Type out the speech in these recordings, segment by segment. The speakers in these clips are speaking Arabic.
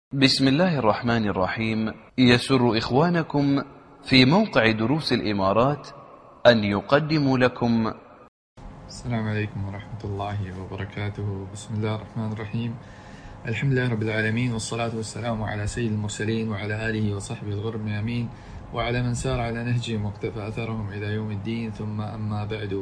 بسم الله الرحمن الرحيم. يسر إخوانكم في موقع دروس الإمارات أن يقدموا لكم السلام عليكم ورحمة الله وبركاته. بسم الله الرحمن الرحيم. الحمد لله رب العالمين، والصلاة والسلام على سيد المرسلين وعلى آله وصحبه الغر الميامين وعلى من سار على نهجهم واقتفى أثرهم إلى يوم الدين، ثم أما بعد.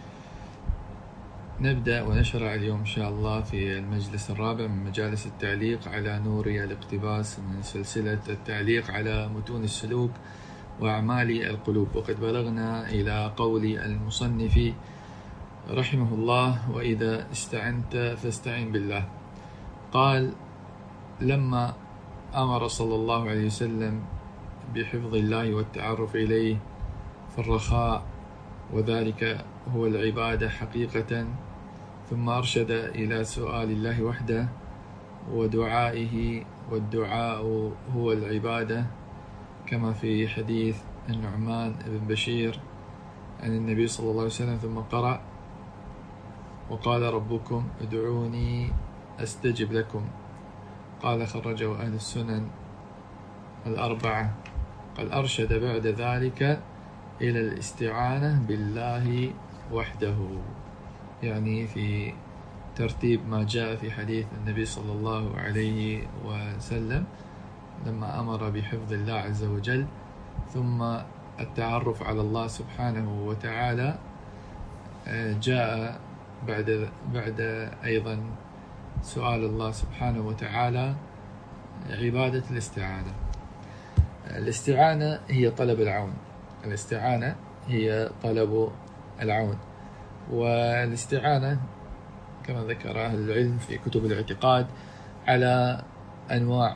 نبدأ ونشرع اليوم إن شاء الله في المجلس الرابع من مجالس التعليق على نور الاقتباس من سلسلة التعليق على متون السلوك وأعمال القلوب. وقد بلغنا إلى قول المصنف رحمه الله: وإذا استعنت فاستعن بالله. قال: لما أمر صلى الله عليه وسلم بحفظ الله والتعرف إليه في الرخاء، وذلك هو العبادة حقيقة، ثم أرشد إلى سؤال الله وحده ودعائه، والدعاء هو العبادة، كما في حديث النعمان بن بشير عن النبي صلى الله عليه وسلم. ثم قرأ: وقال ربكم ادعوني أستجب لكم. قال: خرجه أهل السنن الأربعة. قد أرشد بعد ذلك إلى الاستعانة بالله وحده، يعني في ترتيب ما جاء في حديث النبي صلى الله عليه وسلم لما أمر بحفظ الله عز وجل، ثم التعرف على الله سبحانه وتعالى جاء بعد أيضا سؤال الله سبحانه وتعالى عبادة الاستعانة. الاستعانة هي طلب العون، الاستعانة هي طلب العون. والاستعانة كما ذكر أهل العلم في كتب الاعتقاد على أنواع.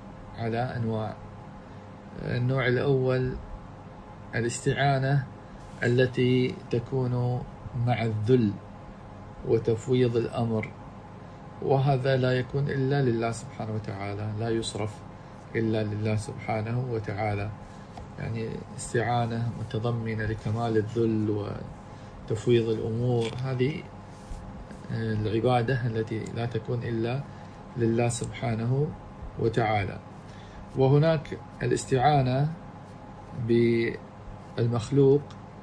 النوع الأول الاستعانة التي تكون مع الذل وتفويض الأمر، وهذا لا يكون إلا لله سبحانه وتعالى، لا يصرف إلا لله سبحانه وتعالى. يعني استعانة متضمنة لكمال الذل وتفويض الأمور، هذه العبادة التي لا تكون إلا لله سبحانه وتعالى. وهناك الاستعانة بالمخلوق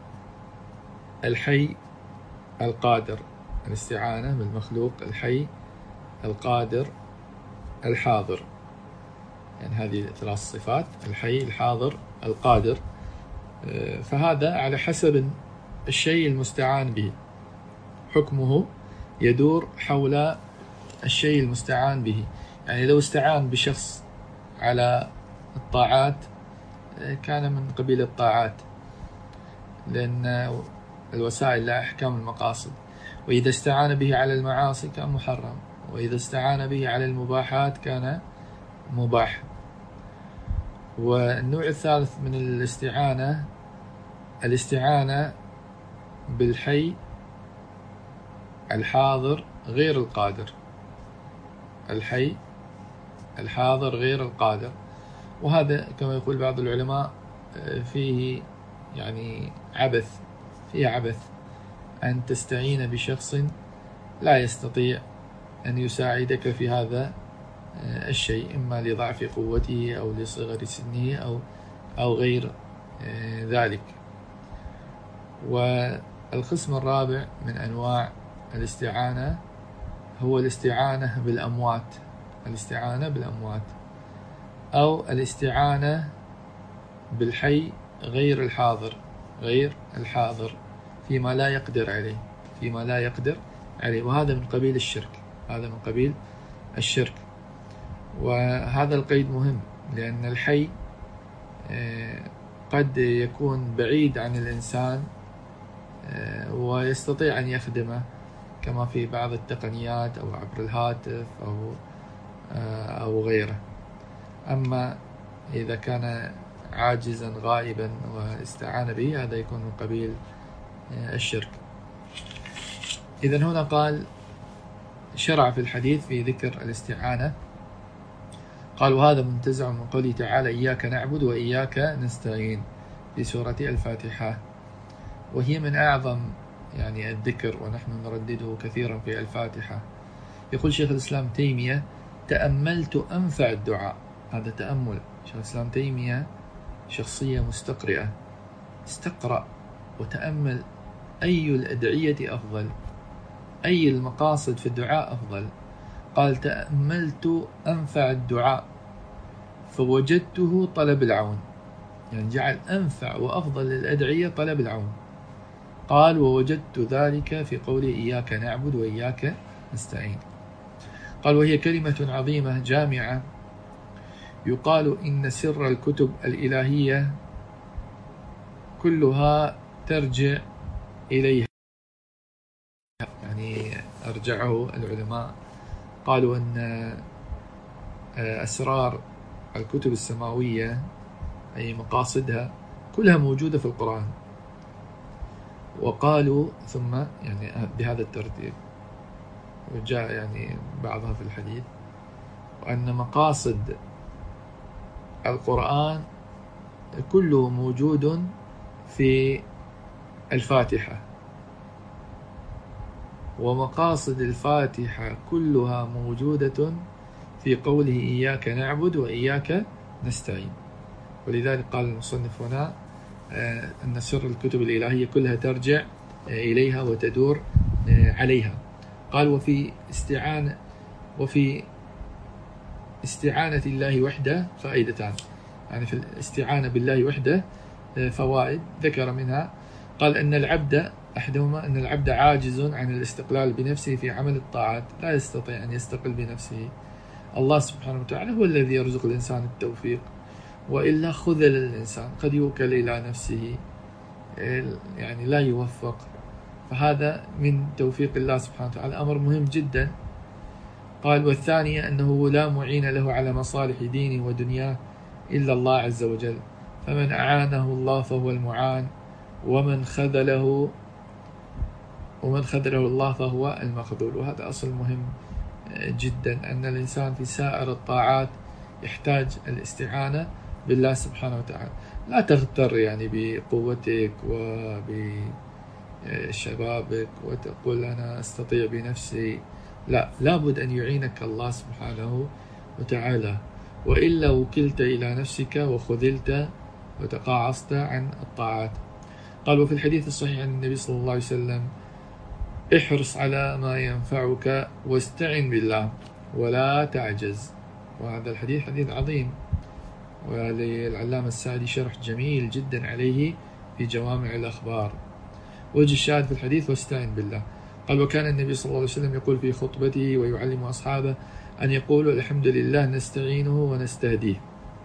الحي القادر، الاستعانة بالمخلوق الحي القادر الحاضر، يعني هذه ثلاث صفات: الحي الحاضر القادر. فهذا على حسب الشيء المستعان به، حكمه يدور حول الشيء المستعان به. يعني لو استعان بشخص على الطاعات كان من قبيل الطاعات، لأن الوسائل لا أحكام المقاصد. وإذا استعان به على المعاصي كان محرم، وإذا استعان به على المباحات كان مباح. والنوع الثالث من الاستعانة بالحي الحاضر غير القادر، الحي الحاضر غير القادر. وهذا كما يقول بعض العلماء فيه يعني عبث أن تستعين بشخص لا يستطيع أن يساعدك في هذا الشيء، إما لضعف قوته أو لصغر سنه أو غير ذلك. والقسم الرابع من أنواع الاستعانة هو الاستعانة بالأموات، أو الاستعانة بالحي غير الحاضر فيما لا يقدر عليه، وهذا من قبيل الشرك. وهذا القيد مهم، لأن الحي قد يكون بعيد عن الإنسان ويستطيع أن يخدمه، كما في بعض التقنيات أو عبر الهاتف أو غيره. أما إذا كان عاجزا غائبا واستعان به، هذا يكون من قبيل الشرك. إذن هنا قال شرع في الحديث في ذكر الاستعانة، قال: وهذا منتزع من قوله تعالى: إياك نعبد وإياك نستعين، في سورة الفاتحة، وهي من أعظم الذكر، ونحن نردده كثيرا في الفاتحة. يقول شيخ الإسلام تيمية: تأملت أنفع الدعاء. هذا تأمل. شيخ الإسلام تيمية شخصية مستقرئة، استقرأ وتأمل أي الأدعية أفضل، أي المقاصد في الدعاء أفضل. قال تأملت أنفع الدعاء فوجدته طلب العون، يعني جعل أنفع وأفضل الأدعية طلب العون. قال ووجدت ذلك في قوله إياك نعبد وإياك نستعين. قال وهي كلمة عظيمة جامعة، يقال إن سر الكتب الإلهية كلها ترجع إليها. يعني أرجعه العلماء قالوا أن أسرار الكتب السماوية أي مقاصدها كلها موجودة في القرآن. وقالوا ثم يعني بهذا الترتيب، وجاء يعني بعضها في الحديث، وأن مقاصد القرآن كله موجود في الفاتحة، ومقاصد الفاتحة كلها موجودة في قوله إياك نعبد وإياك نستعين. ولذلك قال المصنف هنا أن سر الكتب الإلهية كلها ترجع إليها وتدور عليها. قال وفي استعانة الله وحده فائدتان، يعني في الاستعانة بالله وحده فوائد ذكر منها. قال أن العبد أحدهما أن العبد عاجز عن الاستقلال بنفسه في عمل الطاعات، لا يستطيع أن يستقل بنفسه. الله سبحانه وتعالى هو الذي يرزق الإنسان التوفيق، وإلا خذل الإنسان، قد يوكل إلى نفسه يعني لا يوفق. فهذا من توفيق الله سبحانه وتعالى، أمر مهم جدا. قال والثانية أنه لا معين له على مصالح دينه ودنياه إلا الله عز وجل، فمن أعانه الله فهو المعان، ومن خذله الله فهو المخذول. وهذا أصل مهم جدا، أن الإنسان في سائر الطاعات يحتاج الاستعانة بالله سبحانه وتعالى. لا تغتر يعني بقوتك وبشبابك وتقول أنا أستطيع بنفسي، لا، لابد أن يعينك الله سبحانه وتعالى، وإلا وكلت إلى نفسك وخذلت وتقاعست عن الطاعات. قال وفي الحديث الصحيح عن النبي صلى الله عليه وسلم احرص على ما ينفعك واستعن بالله ولا تعجز. وهذا الحديث حديث عظيم، وللعلامة السعدي شرح جميل جدا عليه في جوامع الأخبار. وجه الشاهد في الحديث واستعن بالله. قال وكان النبي صلى الله عليه وسلم يقول في خطبته ويعلم أصحابه أن يقولوا الحمد لله نستعينه ونستهديه.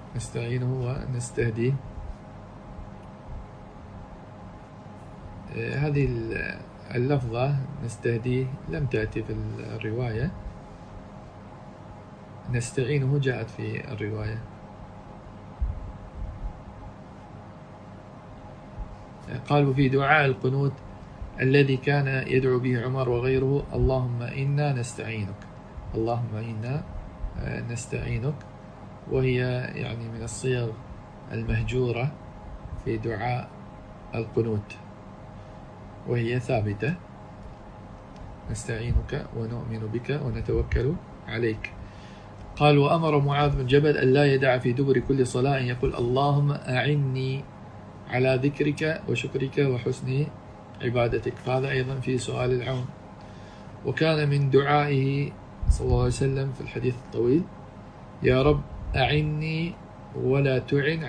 هذه اللفظة نستهديه لم تأتي في الرواية، نستعينه جاءت في الرواية. قال وفي دعاء القنوت الذي كان يدعو به عمر وغيره اللهم إنا نستعينك، وهي يعني من الصيغ المهجورة في دعاء القنوت، وهي ثابتة، نستعينك ونؤمن بك ونتوكل عليك. قال وأمر معاذ بن جبل أن لا يدع في دبر كل صلاة أن يقول اللهم أعني على ذكرك وشكرك وحسن عبادتك، فهذا أيضا في سؤال العون. وكان من دعائه صلى الله عليه وسلم في الحديث الطويل يا رب أعني ولا تعن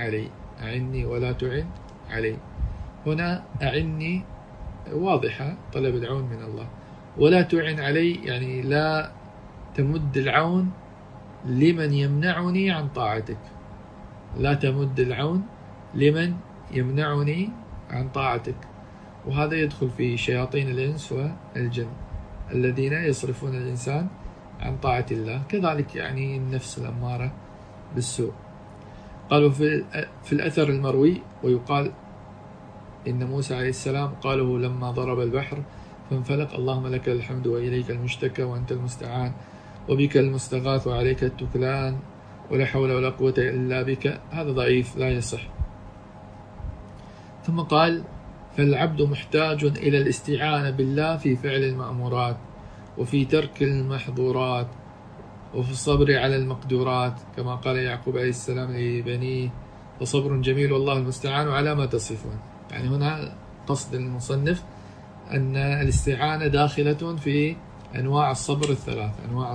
علي. هنا أعني واضحة، طلب العون من الله، ولا تعن علي يعني لا تمد العون لمن يمنعني عن طاعتك، لا تمد العون لمن يمنعني عن طاعتك. وهذا يدخل في شياطين الإنس والجن الذين يصرفون الإنسان عن طاعة الله، كذلك يعني النفس الأمارة بالسوء. قالوا في الأثر المروي ويقال إن موسى عليه السلام قاله لما ضرب البحر فانفلق اللهم لك الحمد وإليك المشتكى وأنت المستعان وبك المستغاث وعليك التكلان ولا حول ولا قوة إلا بك. هذا ضعيف لا يصح. ثم قال فالعبد محتاج إلى الاستعانة بالله في فعل المأمورات وفي ترك المحظورات وفي الصبر على المقدورات كما قال يعقوب عليه السلام لبنيه فصبر جميل والله المستعان على ما تصفون. يعني هنا قصد المصنف أن الاستعانة داخلة في أنواع الصبر الثلاث.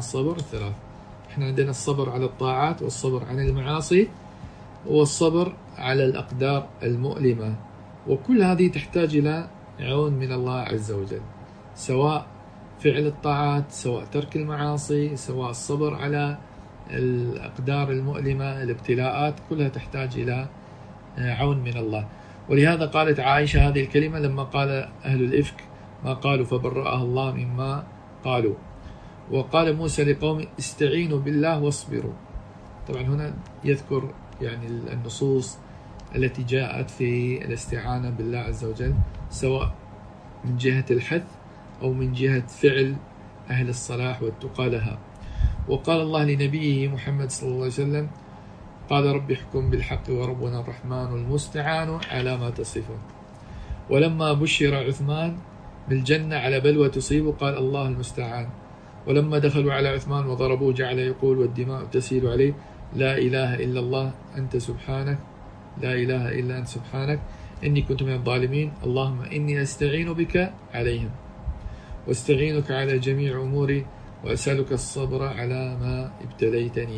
احنا عندنا الصبر على الطاعات، والصبر عن المعاصي، والصبر على الأقدار المؤلمة، وكل هذه تحتاج إلى عون من الله عز وجل، سواء فعل الطاعات، سواء ترك المعاصي، سواء الصبر على الأقدار المؤلمة، الابتلاءات، كلها تحتاج إلى عون من الله. ولهذا قالت عائشة هذه الكلمة لما قال أهل الإفك ما قالوا فبرأها الله مما قالوا. وقال موسى لقوم استعينوا بالله واصبروا. طبعا هنا يذكر يعني النصوص التي جاءت في الاستعانة بالله عز وجل، سواء من جهة الحث أو من جهة فعل أهل الصلاح والتقى لها. وقال الله لنبيه محمد صلى الله عليه وسلم قال رب احكم بالحق وربنا الرحمن المستعان على ما تصفون. ولما بشر عثمان بالجنة على بلوى تصيبه قال الله المستعان. ولما دخلوا على عثمان وضربوه جعل يقول والدماء تسيل عليه لا إله إلا الله أنت سبحانك، لا إله إلا أنت سبحانك إني كنت من الظالمين، اللهم إني أستعين بك عليهم واستعينك على جميع أموري وأسألك الصبر على ما ابتليتني.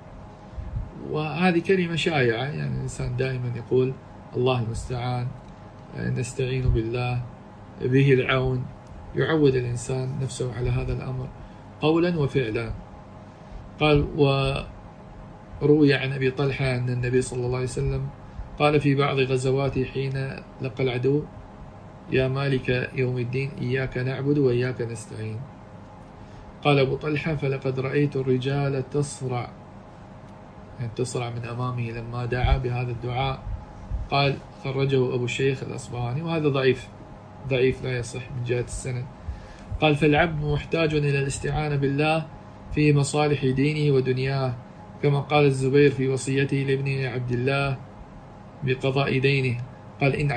وهذه كلمة شائعة، يعني الإنسان دائما يقول الله المستعان، نستعين بالله، به العون. يعود الإنسان نفسه على هذا الأمر قولا وفعلا. قال وروي عن أبي طلحة أن النبي صلى الله عليه وسلم قال في بعض غزواته حين لقى العدو يا مالك يوم الدين إياك نعبد وإياك نستعين. قال أبو طلحة فلقد رأيت الرجال تصرع، يعني تصرع من أمامه لما دعا بهذا الدعاء. قال خرجه أبو الشيخ الأصبهاني، وهذا ضعيف لا يصح من جهة السند. قال فالعبد محتاج إلى الاستعانة بالله في مصالح دينه ودنياه، كما قال الزبير في وصيته لابنه عبد الله بقضاء دينه، قال إن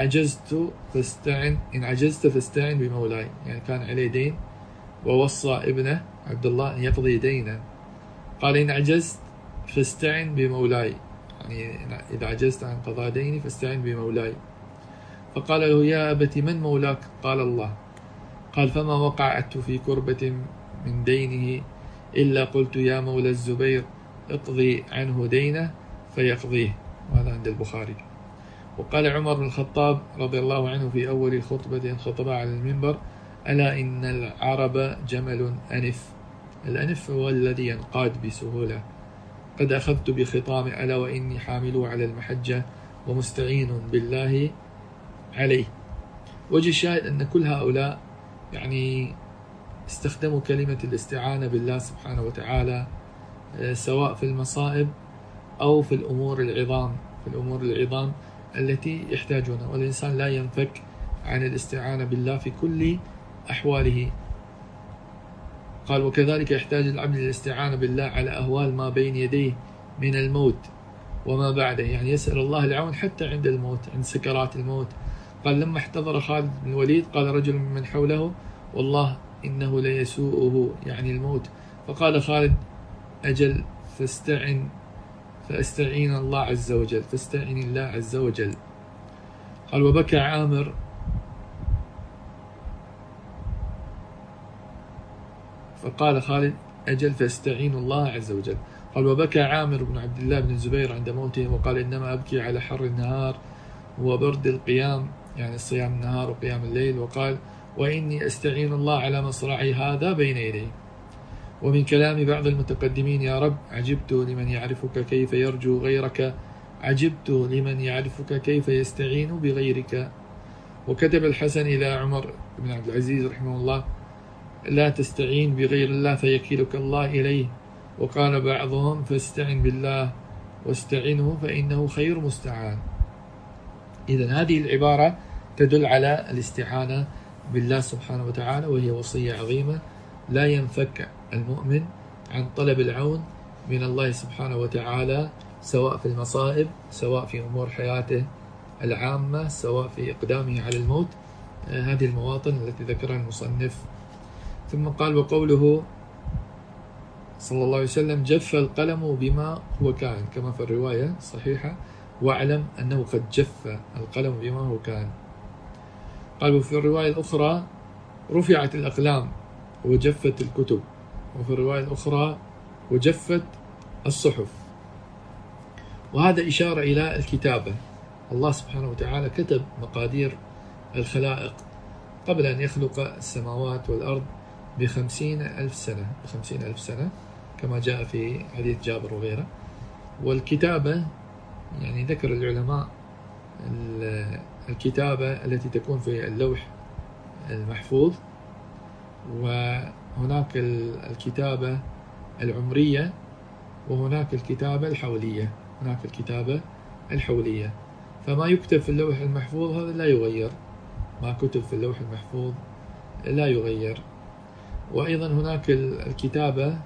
عجزت فاستعن بمولاي. يعني كان عليه دين ووصى ابنه عبد الله أن يقضي دينه، قال إن عجزت فاستعن بمولاي، يعني إذا عجزت عن قضاء ديني فاستعن بمولاي. فقال له يا أبت من مولاك؟ قال الله. قال فما وقعت في كربة من دينه إلا قلت يا مولى الزبير اقضي عنه دينه فيقضيه. وهذا عند البخاري. وقال عمر بن الخطاب رضي الله عنه في أول خطبة خطبها على المنبر ألا إن العرب جمل أنف. الأنف هو الذي ينقاد بسهولة. قد أخذت بخطام ألا وإني حامل على المحجة ومستعين بالله عليه. وجه الشاهد أن كل هؤلاء يعني استخدموا كلمة الاستعانة بالله سبحانه وتعالى، سواء في المصائب أو في الأمور العظام التي يحتاجونها. والإنسان لا ينفك عن الاستعانة بالله في كل أحواله. قال وكذلك يحتاج العبد للاستعانة بالله على أهوال ما بين يديه من الموت وما بعده، يعني يسأل الله العون حتى عند الموت، عند سكرات الموت. قال لما احتضر خالد بن الوليد قال رجل من حوله والله إنه ليسوءه، يعني الموت. فقال خالد أجل فاستعين الله عز وجل، فاستعين الله عز وجل. قال وبكى عامر فقال خالد أجل فاستعين الله عز وجل. قال وبكى عامر بن عبد الله بن الزبير عند موته وقال إنما أبكي على حر النهار وبرد القيام، يعني صيام النهار وقيام الليل. وقال وإني أستعين الله على مصرعي هذا بين يديه. ومن كلام بعض المتقدمين يا رب عجبت لمن يعرفك كيف يرجو غيرك، عجبت لمن يعرفك كيف يستعين بغيرك. وكتب الحسن إلى عمر بن عبد العزيز رحمه الله لا تستعين بغير الله فيكيلك الله إليه. وقال بعضهم فاستعن بالله واستعنه فإنه خير مستعان. إذن هذه العبارة تدل على الاستعانة بالله سبحانه وتعالى، وهي وصية عظيمة لا ينفك المؤمن عن طلب العون من الله سبحانه وتعالى، سواء في المصائب، سواء في أمور حياته العامة، سواء في إقدامه على الموت. هذه المواطن التي ذكرها المصنف. ثم قال وقوله صلى الله عليه وسلم: جف القلم بما هو كائن، كما في الرواية الصحيحة: واعلم أنه قد جف القلم بما هو كائن. قال: وفي الرواية الأخرى: رفعت الأقلام وجفت الكتب. وفي الرواية الأخرى: وجفت الصحف. وهذا إشارة إلى الكتابة. الله سبحانه وتعالى كتب مقادير الخلائق قبل أن يخلق السماوات والأرض ب50,000 سنة، ب50,000 سنة كما جاء في حديث جابر وغيره. والكتابة يعني ذكر العلماء الكتابة التي تكون في اللوح المحفوظ، وهناك الكتابة العمرية، وهناك الكتابة الحولية. هناك الكتابة الحولية، فما يكتب في اللوح المحفوظ هذا لا يغير، ما كتب في اللوح المحفوظ لا يغير. وأيضا هناك الكتابة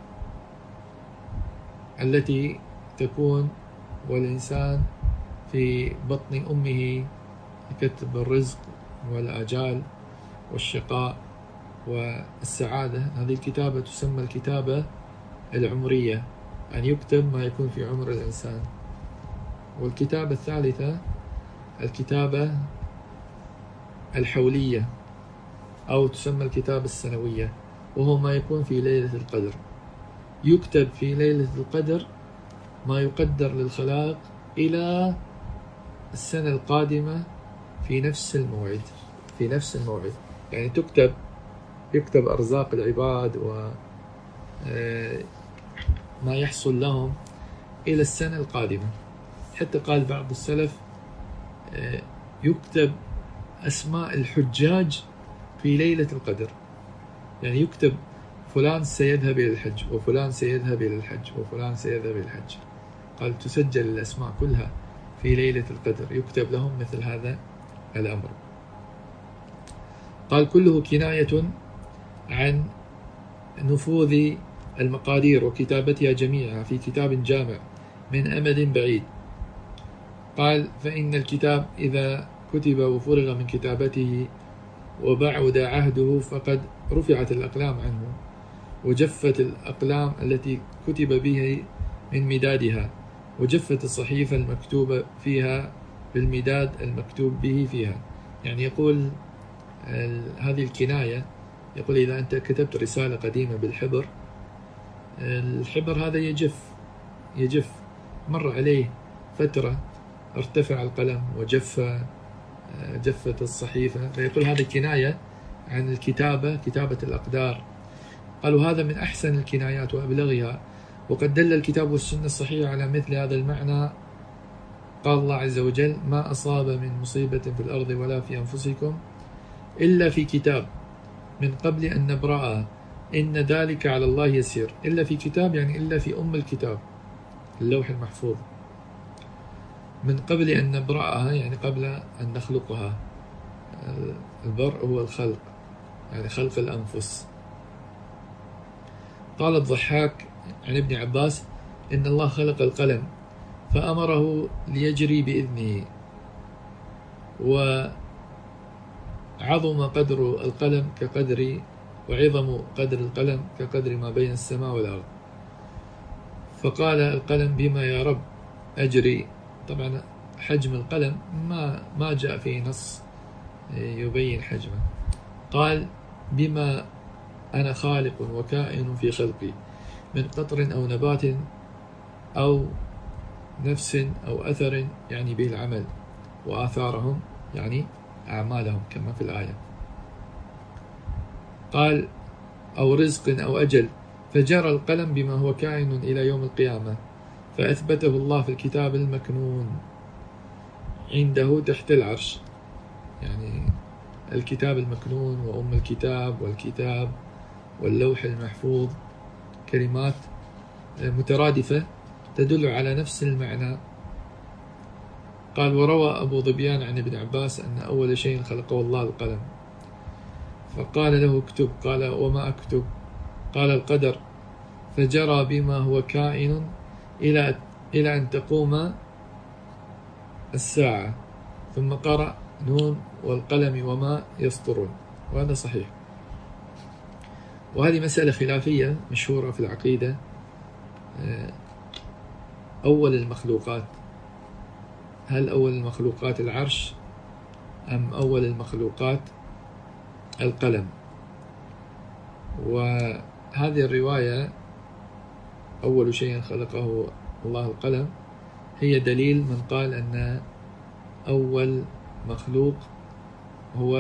التي تكون والإنسان في بطن أمه، كتب الرزق والآجال والشقاء والسعادة. هذه الكتابة تسمى الكتابة العمرية، أن يكتب ما يكون في عمر الإنسان. والكتابة الثالثة الكتابة الحولية، أو تسمى الكتابة السنوية، وهو ما يكون في ليلة القدر. يكتب في ليلة القدر ما يقدر للخلائق إلى السنة القادمة في نفس الموعد، في نفس الموعد. يعني يكتب أرزاق العباد وما يحصل لهم إلى السنة القادمة. حتى قال بعض السلف: يكتب أسماء الحجاج في ليلة القدر. يعني يكتب فلان سيذهب إلى الحج، وفلان سيذهب إلى الحج، وفلان سيذهب إلى الحج. قال: تسجل الأسماء كلها في ليلة القدر، يكتب لهم مثل هذا الأمر. قال: كله كناية عن نفوذ المقادير وكتابتها جميعا في كتاب جامع من أمد بعيد. قال: فإن الكتاب إذا كتب وفرغ من كتابته وبعد عهده فقد رفعت الأقلام عنه، وجفت الأقلام التي كتب به من مدادها، وجفت الصحيفة المكتوبة فيها بالمداد المكتوب به فيها. يعني يقول هذه الكناية، يقول إذا أنت كتبت رسالة قديمة بالحبر، الحبر هذا يجف، مر عليه فترة، ارتفع القلم جفت الصحيفة. فيقول هذه كناية عن الكتابة، كتابة الأقدار. قالوا هذا من أحسن الكنايات وأبلغها، وقد دل الكتاب والسنة الصحيحة على مثل هذا المعنى. قال الله عز وجل: ما أصاب من مصيبة في الأرض ولا في أنفسكم إلا في كتاب من قبل أن نبرأها إن ذلك على الله يسير. إلا في كتاب يعني إلا في أم الكتاب، اللوح المحفوظ. من قبل أن نبرأها يعني قبل أن نخلقها. البرء هو الخلق، يعني خلق الأنفس. قال الضحاك عن ابن عباس: إن الله خلق القلم فأمره ليجري بإذنه، وعظم قدر القلم وعظم قدر القلم كقدر ما بين السماء والأرض. فقال القلم: بما يا رب أجري. طبعا حجم القلم ما جاء فيه نص يبين حجمه. قال: بما أنا خالق وكائن في خلقي من قطر أو نبات أو نفس أو أثر، يعني به العمل، وآثارهم يعني أعمالهم كما في الآية. قال: أو رزق أو أجل، فجرى القلم بما هو كائن إلى يوم القيامة، فأثبته الله في الكتاب المكنون عنده تحت العرش. يعني الكتاب المكنون وأم الكتاب والكتاب واللوح المحفوظ كلمات مترادفة تدل على نفس المعنى. قال: وروى أبو ظبيان عن ابن عباس أن أول شيء خلقه الله القلم، فقال له: اكتب. قال: وما أكتب؟ قال: القدر. فجرى بما هو كائن إلى أن تقوم الساعة. ثم قرأ: نون والقلم وما يسطرون. وهذا صحيح. وهذه مسألة خلافية مشهورة في العقيدة، أول المخلوقات، هل أول المخلوقات العرش أم أول المخلوقات القلم؟ وهذه الرواية أول شيء خلقه الله القلم هي دليل من قال أن أول مخلوق هو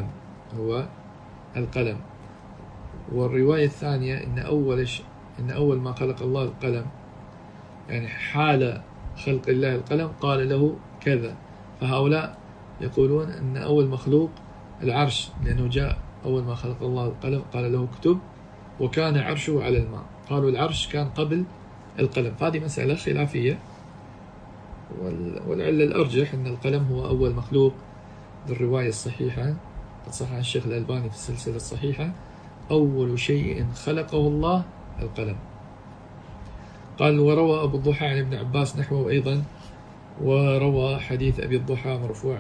القلم. والرواية الثانية إن أول ما خلق الله القلم، يعني حال خلق الله القلم قال له كذا. فهؤلاء يقولون أن أول مخلوق العرش، لأنه جاء أول ما خلق الله القلم قال له اكتب وكان عرشه على الماء. قالوا العرش كان قبل القلم. فهذه مسألة خلافية، والعلة الأرجح أن القلم هو أول مخلوق بالرواية الصحيحة، قد صححها الشيخ الألباني في السلسلة الصحيحة: أول شيء خلقه الله القلم. قال: وروى أبو الضحى عن ابن عباس نحوه أيضا، وروي حديث أبي الضحى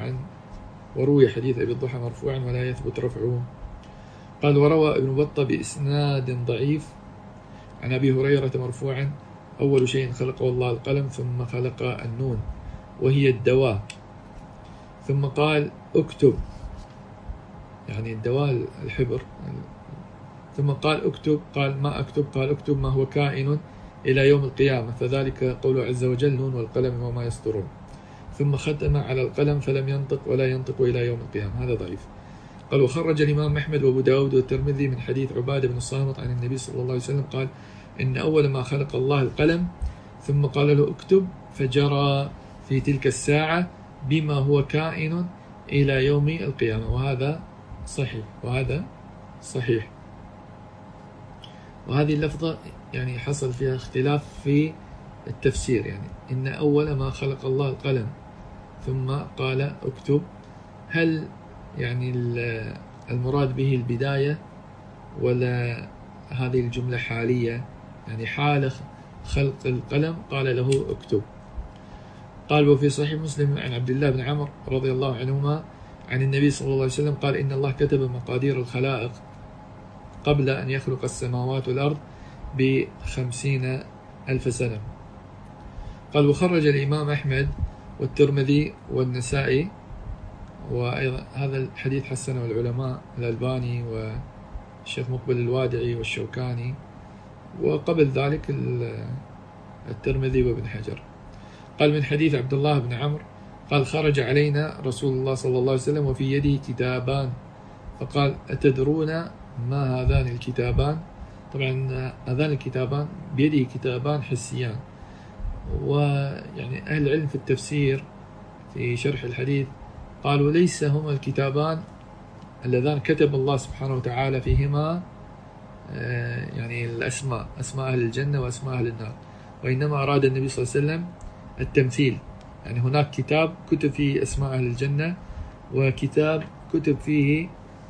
مرفوعا ولا يثبت رفعه. قال: وروى ابن بطة بإسناد ضعيف عن أبي هريرة مرفوعا: أول شيء خلقه الله القلم، ثم خلق النون وهي الدواء، ثم قال اكتب، يعني الدواء الحبر، ثم قال اكتب، قال ما اكتب، قال اكتب ما هو كائن إلى يوم القيامة، فذلك قوله عز وجل: نون والقلم وما يسطرون. ثم ختم على القلم فلم ينطق ولا ينطق إلى يوم القيامة. هذا ضعيف. قال: وخرج الإمام أحمد وأبو داود والترمذي من حديث عبادة بن الصامت عن النبي صلى الله عليه وسلم قال: إن أول ما خلق الله القلم، ثم قال له اكتب، فجرى في تلك الساعة بما هو كائن إلى يوم القيامة. وهذا صحيح. وهذه اللفظة يعني حصل فيها اختلاف في التفسير، يعني إن أول ما خلق الله القلم ثم قال اكتب، هل يعني المراد به البداية ولا هذه الجملة حالية، يعني حال خلق القلم قال له اكتب. قال: وفي صحيح مسلم عن عبد الله بن عمرو رضي الله عنهما عن النبي صلى الله عليه وسلم قال: إن الله كتب مقادير الخلائق قبل أن يخلق السماوات والأرض ب50,000 سنة. قال: وخرج الإمام أحمد والترمذي والنسائي، وأيضا هذا الحديث حسنه العلماء الألباني والشيخ مقبل الوادعي والشوكاني، وقبل ذلك الترمذي وابن حجر. قال: من حديث عبد الله بن عمرو قال: خرج علينا رسول الله صلى الله عليه وسلم وفي يده كتابان، فقال: أتدرون ما هذان الكتابان؟ طبعا هذان الكتابان بيده كتابان حسيان. ويعني أهل العلم في التفسير في شرح الحديث قالوا: ليس هما الكتابان اللذان كتب الله سبحانه وتعالى فيهما يعني الأسماء، أسماء أهل الجنة وأسماء أهل النار، وإنما أراد النبي صلى الله عليه وسلم التمثيل. يعني هناك كتاب كتب فيه أسماء أهل الجنة، وكتاب كتب فيه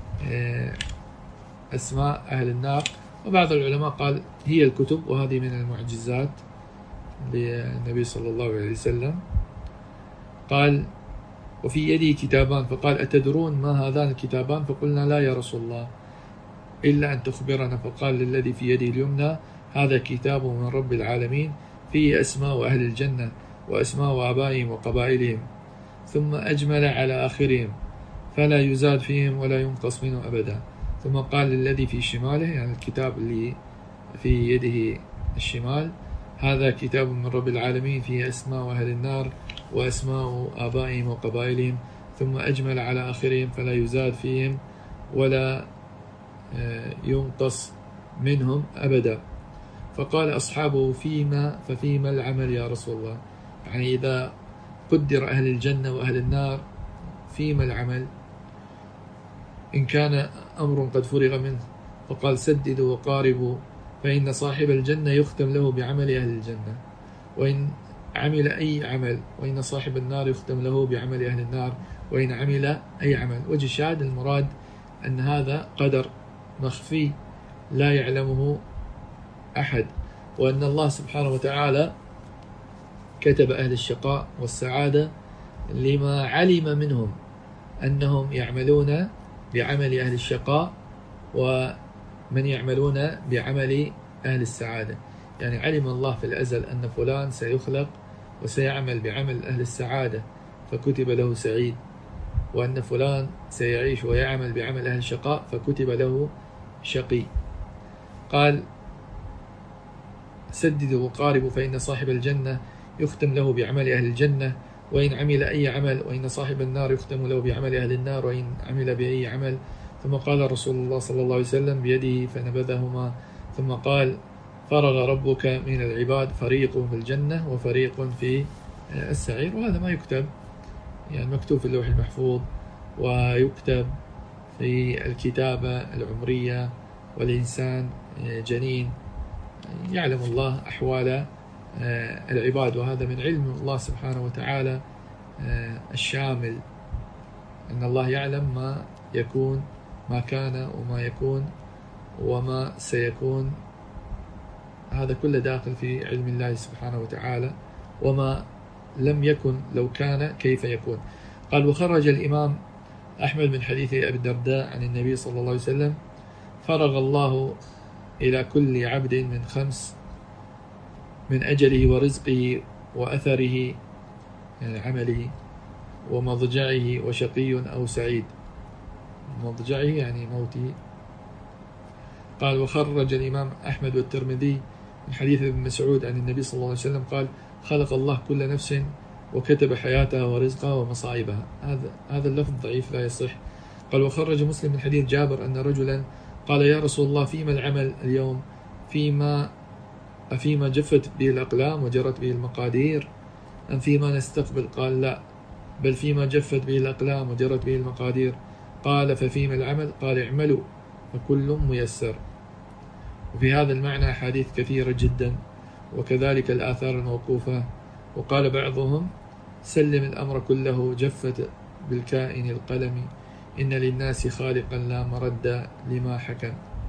أسماء أهل النار. وبعض العلماء قال هي الكتب، وهذه من المعجزات للنبي صلى الله عليه وسلم. قال: وفي يدي كتابان، فقال: أتدرون ما هذان الكتابان؟ فقلنا: لا يا رسول الله، إلا أن تخبرنا. فقال للذي في يدي اليمنى: هذا كتاب من رب العالمين فيه أسماء أهل الجنة وأسماء آبائهم وقبائلهم، ثم أجمل على آخرهم فلا يزاد فيهم ولا ينقص منه أبدا. ثم قال للذي في شماله، يعني الكتاب اللي في يده الشمال: هذا كتاب من رب العالمين فيه أسماء أهل النار وأسماء آبائهم وقبائلهم، ثم أجمل على آخرهم فلا يزاد فيهم ولا ينقص منهم أبدا. فقال أصحابه: ففيما العمل يا رسول الله؟ يعني إذا قدر أهل الجنة وأهل النار فيما العمل إن كان أمر قد فرغ منه؟ فقال: سددوا وقاربوا، فإن صاحب الجنة يختم له بعمل أهل الجنة وإن عمل أي عمل، وإن صاحب النار يختم له بعمل أهل النار وإن عمل أي عمل. وجه الشاهد المراد أن هذا قدر مخفي لا يعلمه أحد، وأن الله سبحانه وتعالى كتب أهل الشقاء والسعادة لما علم منهم أنهم يعملون بعمل أهل الشقاء ومن يعملون بعمل أهل السعادة. يعني علم الله في الأزل أن فلان سيخلق وسيعمل بعمل أهل السعادة فكتب له سعيد، وأن فلان سيعيش ويعمل بعمل أهل الشقاء فكتب له شقي. قال: سددوا وقاربوا فإن صاحب الجنة يختم له بعمل أهل الجنة وإن عمل أي عمل، وإن صاحب النار يختم له بعمل أهل النار وإن عمل بأي عمل. ثم قال رسول الله صلى الله عليه وسلم بيده فنبذهما، ثم قال: فرغ ربك من العباد فريق في الجنة وفريق في السعير. وهذا ما يكتب، يعني مكتوب في اللوح المحفوظ ويكتب في الكتابة العمرية، والإنسان جنين يعلم الله أحوال العباد، وهذا من علم الله سبحانه وتعالى الشامل، أن الله يعلم ما يكون، ما كان وما يكون وما سيكون، هذا كله داخل في علم الله سبحانه وتعالى، وما لم يكن لو كان كيف يكون. قال: وخرج الإمام أحمد من حديث أبي الدرداء عن النبي صلى الله عليه وسلم: فرغ الله إلى كل عبد من 5 من أجله ورزقه وأثره، يعني عمله، ومضجعه وشقي أو سعيد. مضجعه يعني موته. قال: وخرج الإمام أحمد والترمذي من حديث ابن مسعود عن النبي صلى الله عليه وسلم قال: خلق الله كل نفس وكتب حياتها ورزقها ومصائبها. هذا اللفظ ضعيف لا يصح. قال: وخرج مسلم من حديث جابر أن رجلا قال: يا رسول الله، فيما العمل اليوم؟ أفيما جفت به الأقلام وجرت به المقادير، أم فيما نستقبل؟ قال: لا، بل فيما جفت به الأقلام وجرت به المقادير. قال: ففيما العمل؟ قال: اعملوا فكل ميسر. وفي هذا المعنى أحاديث كثيرة جدا، وكذلك الآثار الموقوفة. وقال بعضهم: سلم الأمر كله، جفت بالكائن القلم، إن للناس خالقا لا مرد لما حكم.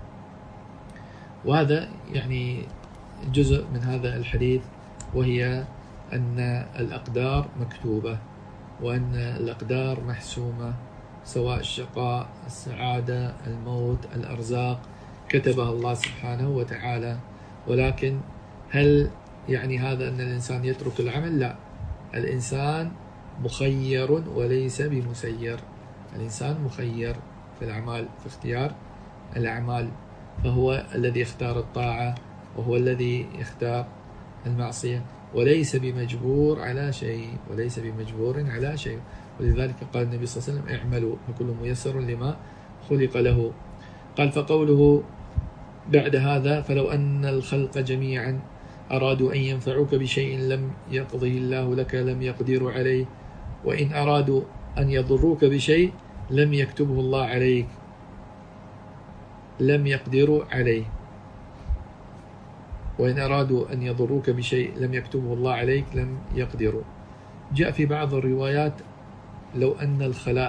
وهذا يعني جزء من هذا الحديث، وهي أن الأقدار مكتوبة، وأن الأقدار محسومة، سواء الشقاء، السعادة، الموت، الأرزاق، كتبها الله سبحانه وتعالى. ولكن هل يعني هذا أن الإنسان يترك العمل؟ لا، الإنسان مخير وليس بمسير. الإنسان مخير في الأعمال، في اختيار الأعمال، فهو الذي يختار الطاعة وهو الذي يختار المعصية، وليس بمجبور على شيء، وليس بمجبور على شيء. ولذلك قال النبي صلى الله عليه وسلم: اعملوا فكل ميسر لما خلق له. قال: فقوله بعد هذا: فلو أن الخلق جميعا أرادوا أن ينفعوك بشيء لم يقضه الله لك لم يقدروا عليه، وإن أرادوا أن يضروك بشيء لم يكتبه الله عليك لم يقدروا عليه، وإن أرادوا أن يضروك بشيء لم يكتبه الله عليك لم يقدروا. جاء في بعض الروايات: لو أن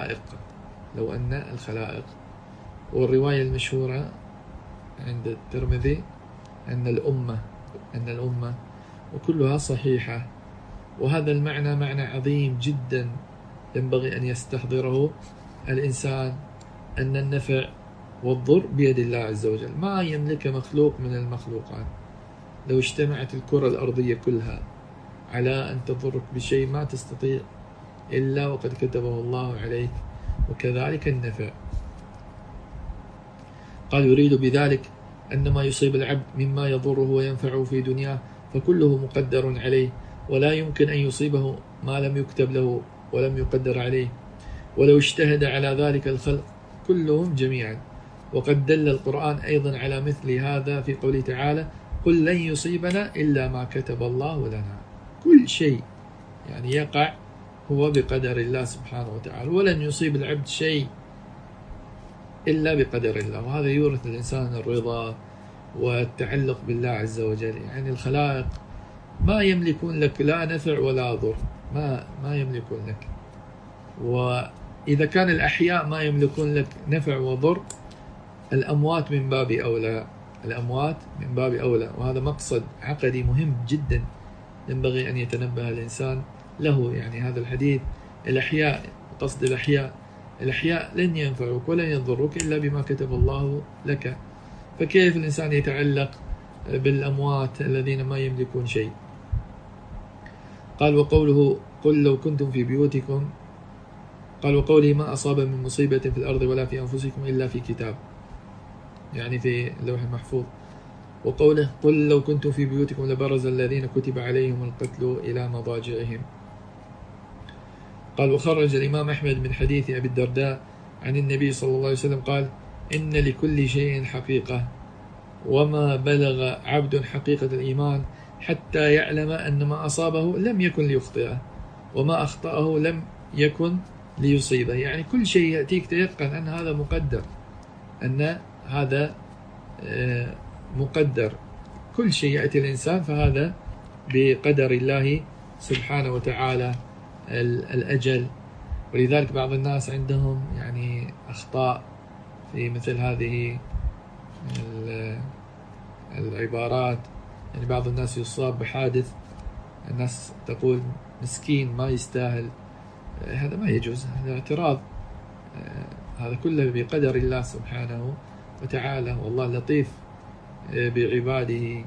الخلائق. والرواية المشهورة عند الترمذي أن الأمة، وكلها صحيحة. وهذا المعنى معنى عظيم جدا ينبغي أن يستحضره الإنسان، أن النفع والضر بيد الله عز وجل، ما يملك مخلوق من المخلوقات. لو اجتمعت الكرة الأرضية كلها على أن تضرك بشيء ما تستطيع إلا وقد كتبه الله عليك، وكذلك النفع. قال: يريد بذلك أن ما يصيب العبد مما يضره وينفعه في دنياه فكله مقدر عليه، ولا يمكن أن يصيبه ما لم يكتب له ولم يقدر عليه، ولو اجتهد على ذلك الخلق كلهم جميعا. وقد دل القرآن أيضا على مثل هذا في قوله تعالى: قل لن يصيبنا إلا ما كتب الله لنا. كل شيء يعني يقع هو بقدر الله سبحانه وتعالى، ولن يصيب العبد شيء إلا بقدر الله. وهذا يورث الإنسان الرضا والتعلق بالله عز وجل. يعني الخلائق ما يملكون لك لا نفع ولا ضر، ما يملكون لك. وإذا كان الأحياء ما يملكون لك نفع وضر، الأموات من باب أولى. وهذا مقصد عقدي مهم جدا ينبغي أن يتنبه الإنسان له. يعني هذا الحديث: الأحياء، قصد الأحياء لن ينفعوك ولن يضروك إلا بما كتب الله لك. فكيف الإنسان يتعلق بالأموات الذين ما يملكون شيء. قال وقوله قل لو كنتم في بيوتكم، قال وقوله ما أصاب من مصيبة في الأرض ولا في أنفسكم إلا في كتاب، يعني في اللوح المحفوظ. وقوله قل لو كنتم في بيوتكم لبرز الذين كتب عليهم القتل إلى مضاجعهم. قال وخرج الإمام أحمد من حديث أبي الدرداء عن النبي صلى الله عليه وسلم قال إن لكل شيء حقيقة، وما بلغ عبد حقيقة الإيمان حتى يعلم أن ما أصابه لم يكن ليخطئه وما أخطأه لم يكن ليصيبه. يعني كل شيء يأتيك تيقن أن هذا مقدر، أن هذا مقدر. كل شيء يأتي الإنسان فهذا بقدر الله سبحانه وتعالى الأجل. ولذلك بعض الناس عندهم يعني أخطاء في مثل هذه العبارات. يعني بعض الناس يصاب بحادث، الناس تقول مسكين ما يستاهل، هذا ما يجوز، هذا اعتراض. هذا كله بقدر الله سبحانه وتعالى، والله لطيف بعباده.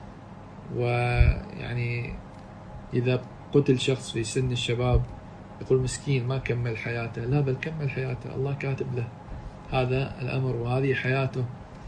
ويعني إذا قتل شخص في سن الشباب يقول مسكين ما كمل حياته، لا بل كمل حياته، الله كاتب له هذا الأمر وهذه حياته،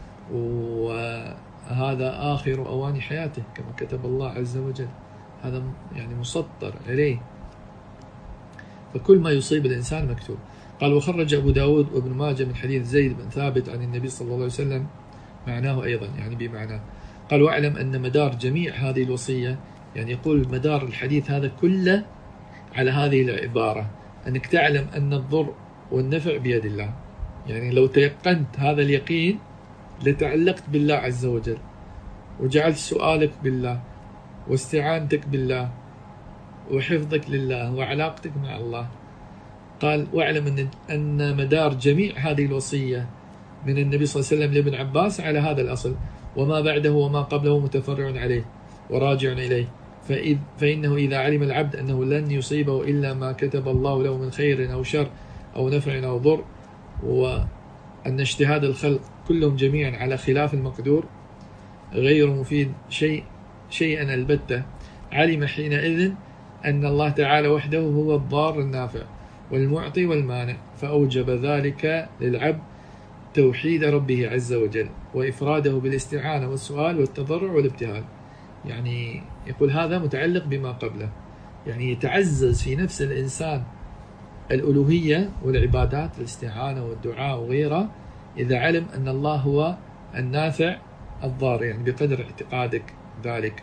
وهذا آخر أواني حياته كما كتب الله عز وجل، هذا يعني مسطر عليه. فكل ما يصيب الإنسان مكتوب. قال وخرج أبو داود وابن ماجه من حديث زيد بن ثابت عن النبي صلى الله عليه وسلم معناه أيضا، يعني بمعنى. قال واعلم أن مدار جميع هذه الوصية، يعني يقول مدار الحديث هذا كله على هذه العبارة، أنك تعلم أن الضر والنفع بيد الله. يعني لو تيقنت هذا اليقين لتعلقت بالله عز وجل، وجعلت سؤالك بالله واستعانتك بالله وحفظك لله وعلاقتك مع الله. قال واعلم أن مدار جميع هذه الوصية من النبي صلى الله عليه وسلم لابن عباس على هذا الأصل، وما بعده وما قبله متفرع عليه وراجع إليه. فإنه إذا علم العبد أنه لن يصيبه إلا ما كتب الله له من خير أو شر أو نفع أو ضر، وأن اجتهاد الخلق كلهم جميعا على خلاف المقدور غير مفيد شيئا البتة، علم حينئذ أن الله تعالى وحده هو الضار النافع والمعطي والمانع، فأوجب ذلك للعبد توحيد ربه عز وجل وإفراده بالاستعانة والسؤال والتضرع والابتهال. يعني يقول هذا متعلق بما قبله، يعني يتعزز في نفس الإنسان الألوهية والعبادات، الاستعانة والدعاء وغيرها، إذا علم أن الله هو النافع الضار، يعني بقدر اعتقادك ذلك.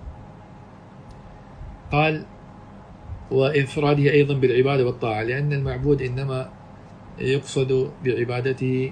قال وإفراده أيضا بالعبادة والطاعة، لأن المعبود إنما يقصد بعبادته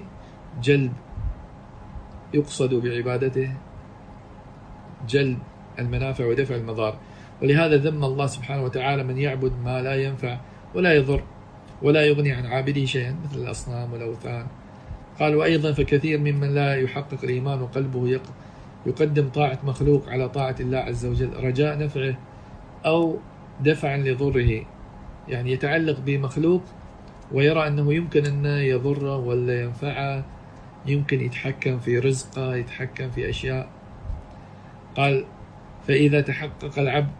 جلب المنافع ودفع المضار. ولهذا ذم الله سبحانه وتعالى من يعبد ما لا ينفع ولا يضر ولا يغني عن عابده شيئا مثل الأصنام والأوثان. قال وأيضا فكثير ممن لا يحقق الإيمان وقلبه يقدم طاعة مخلوق على طاعة الله عز وجل رجاء نفعه أو دفعا لضره، يعني يتعلق بمخلوق ويرى أنه يمكن أن يضره ولا ينفعه، يمكن يتحكم في رزقه، يتحكم في أشياء. قال فإذا تحقق العبد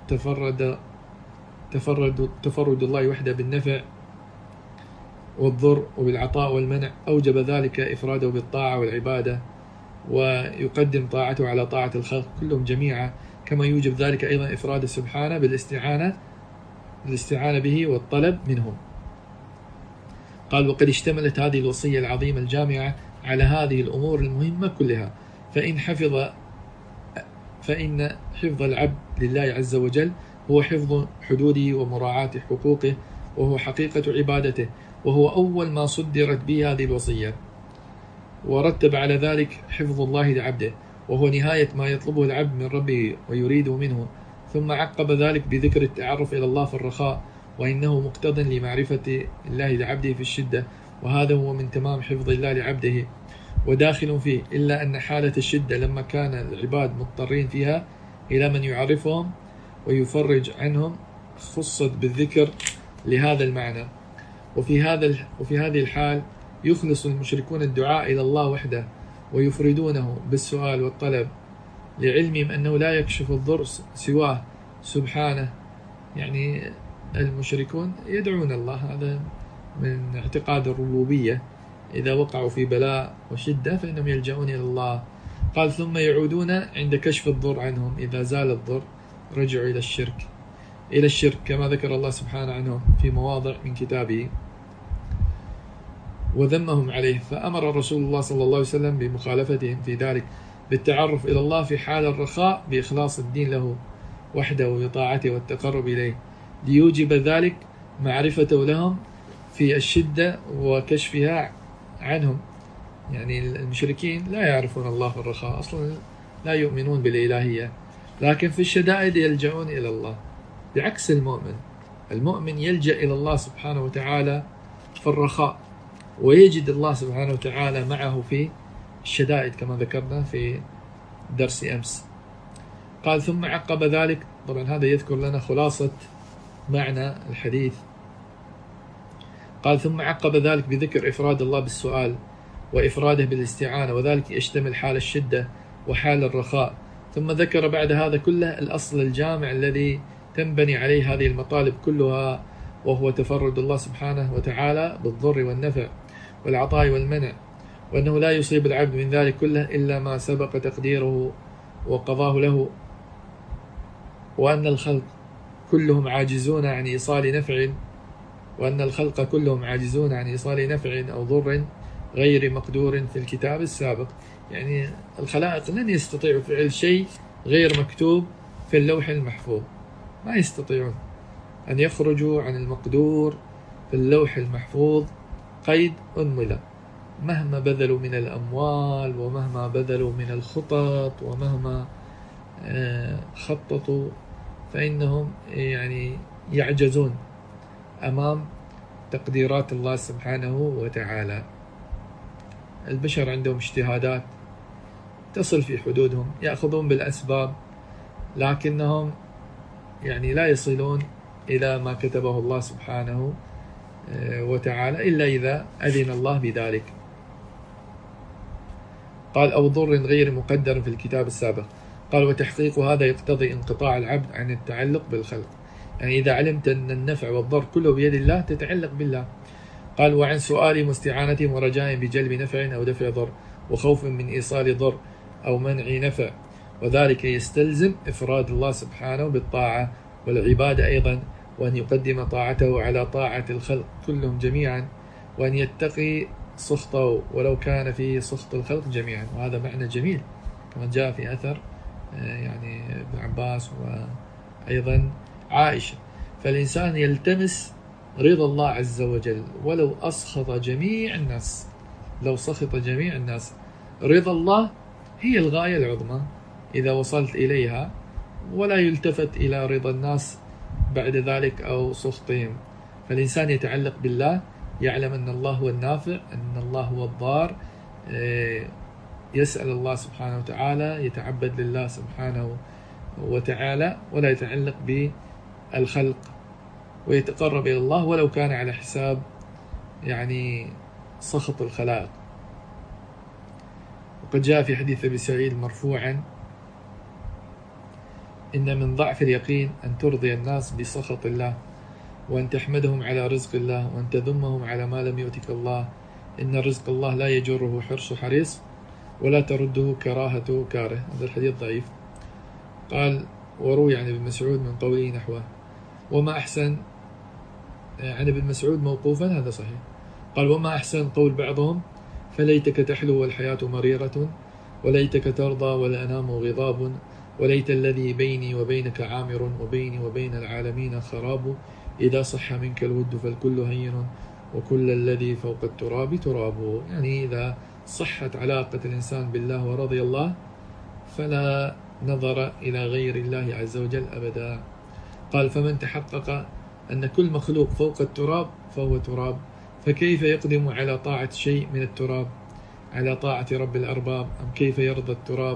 تفرد الله وحده بالنفع والضر وبالعطاء والمنع، أوجب ذلك إفراده بالطاعة والعبادة، ويقدم طاعته على طاعة الخلق كلهم جميعا، كما يوجب ذلك أيضا إفراده سبحانه بالاستعانة به والطلب منهم. قال وقد اشتملت هذه الوصية العظيمة الجامعة على هذه الأمور المهمة كلها، فإن حفظ العبد لله عز وجل هو حفظ حدوده ومراعاة حقوقه، وهو حقيقة عبادته، وهو أول ما صدرت به هذه الوصية، ورتب على ذلك حفظ الله لعبده، وهو نهاية ما يطلبه العبد من ربه ويريده منه. ثم عقب ذلك بذكر التعرف إلى الله في الرخاء، وإنه مقتض لمعرفة الله لعبده في الشدة، وهذا هو من تمام حفظ الله لعبده وداخل فيه، إلا أن حالة الشدة لما كان العباد مضطرين فيها إلى من يعرفهم ويفرج عنهم خصت بالذكر لهذا المعنى. وفي هذه الحال يخلص المشركون الدعاء إلى الله وحده ويفردونه بالسؤال والطلب، لعلمهم أنه لا يكشف الضر سواه سبحانه. يعني المشركون يدعون الله، هذا من اعتقاد الربوبية، إذا وقعوا في بلاء وشدة فإنهم يلجؤون إلى الله. قال ثم يعودون عند كشف الضر عنهم، إذا زال الضر رجعوا إلى الشرك كما ذكر الله سبحانه عنه في مواضع من كتابه وذمهم عليه. فأمر رسول الله صلى الله عليه وسلم بمخالفتهم في ذلك، بالتعرف إلى الله في حال الرخاء بإخلاص الدين له وحده وبطاعته والتقرب إليه، ليوجب ذلك معرفته لهم في الشدة وكشفها عنهم. يعني المشركين لا يعرفون الله في الرخاء، أصلا لا يؤمنون بالإلهية، لكن في الشدائد يلجؤون إلى الله، بعكس المؤمن يلجأ إلى الله سبحانه وتعالى في الرخاء، ويجد الله سبحانه وتعالى معه في الشدائد كما ذكرنا في درس أمس. قال ثم عقب ذلك، طبعا هذا يذكر لنا خلاصة معنى الحديث. قال ثم عقب ذلك بذكر إفراد الله بالسؤال وإفراده بالاستعانة، وذلك يشتمل حال الشدة وحال الرخاء. ثم ذكر بعد هذا كله الأصل الجامع الذي تنبني عليه هذه المطالب كلها، وهو تفرد الله سبحانه وتعالى بالضر والنفع والعطاء والمنع، وأنه لا يصيب العبد من ذلك كله إلا ما سبق تقديره وقضاه له، وأن الخلق كلهم عاجزون عن إيصال نفع أو ضر غير مقدور في الكتاب السابق. يعني الخلائق لن يستطيعوا فعل شيء غير مكتوب في اللوح المحفوظ، ما يستطيعون أن يخرجوا عن المقدور في اللوح المحفوظ قيد أنملة، مهما بذلوا من الأموال ومهما بذلوا من الخطط ومهما خططوا، فإنهم يعني يعجزون أمام تقديرات الله سبحانه وتعالى. البشر عندهم اجتهادات تصل في حدودهم، يأخذون بالأسباب، لكنهم يعني لا يصلون إلى ما كتبه الله سبحانه وتعالى إلا إذا أذن الله بذلك. قال أو ضر غير مقدر في الكتاب السابق. قال وتحقيق هذا يقتضي انقطاع العبد عن التعلق بالخلق، يعني إذا علمت أن النفع والضر كله بيد الله تتعلق بالله. قال وعن سؤالهم واستعانتهم ورجائهم بجلب نفع أو دفع ضر، وخوف من إيصال ضر أو منع نفع، وذلك يستلزم إفراد الله سبحانه بالطاعة والعبادة أيضا، وأن يقدم طاعته على طاعة الخلق كلهم جميعا، وأن يتقي سخطه ولو كان فيه سخط الخلق جميعا. وهذا معنى جميل كما جاء في أثر يعني ابن عباس وأيضا عائشة. فالإنسان يلتمس رضا الله عز وجل ولو أسخط جميع الناس، لو سخط جميع الناس، رضا الله هي الغاية العظمى إذا وصلت إليها، ولا يلتفت إلى رضا الناس بعد ذلك أو سخطهم. فالإنسان يتعلق بالله، يعلم أن الله هو النافع، أن الله هو الضار، يسأل الله سبحانه وتعالى، يتعبد لله سبحانه وتعالى، ولا يتعلق بالخلق، ويتقرب إلى الله ولو كان على حساب يعني سخط الخلائق. وقد جاء في حديث أبي سعيد مرفوعا إن من ضعف اليقين أن ترضي الناس بسخط الله، وأن تحمدهم على رزق الله، وأن تذمهم على ما لم يؤتك الله. إن رزق الله لا يجره حرص حريص ولا ترده كراهة كاره. هذا الحديث ضعيف. قال وروي عن ابن مسعود من قوله نحوه. وما أحسن عن ابن مسعود موقوفا، هذا صحيح. قال وما أحسن قول بعضهم فليتك تحلو والحياة مريرة، وليتك ترضى والأنام غضاب، وليت الذي بيني وبينك عامر، وبيني وبين العالمين خراب، إذا صح منك الود فالكل هين، وكل الذي فوق التراب تراب. يعني إذا صحت علاقة الإنسان بالله ورضي الله فلا نظر إلى غير الله عز وجل أبدا. قال فمن تحقق أن كل مخلوق فوق التراب فهو تراب، فكيف يقدم على طاعة شيء من التراب على طاعة رب الأرباب؟ أم كيف يرضي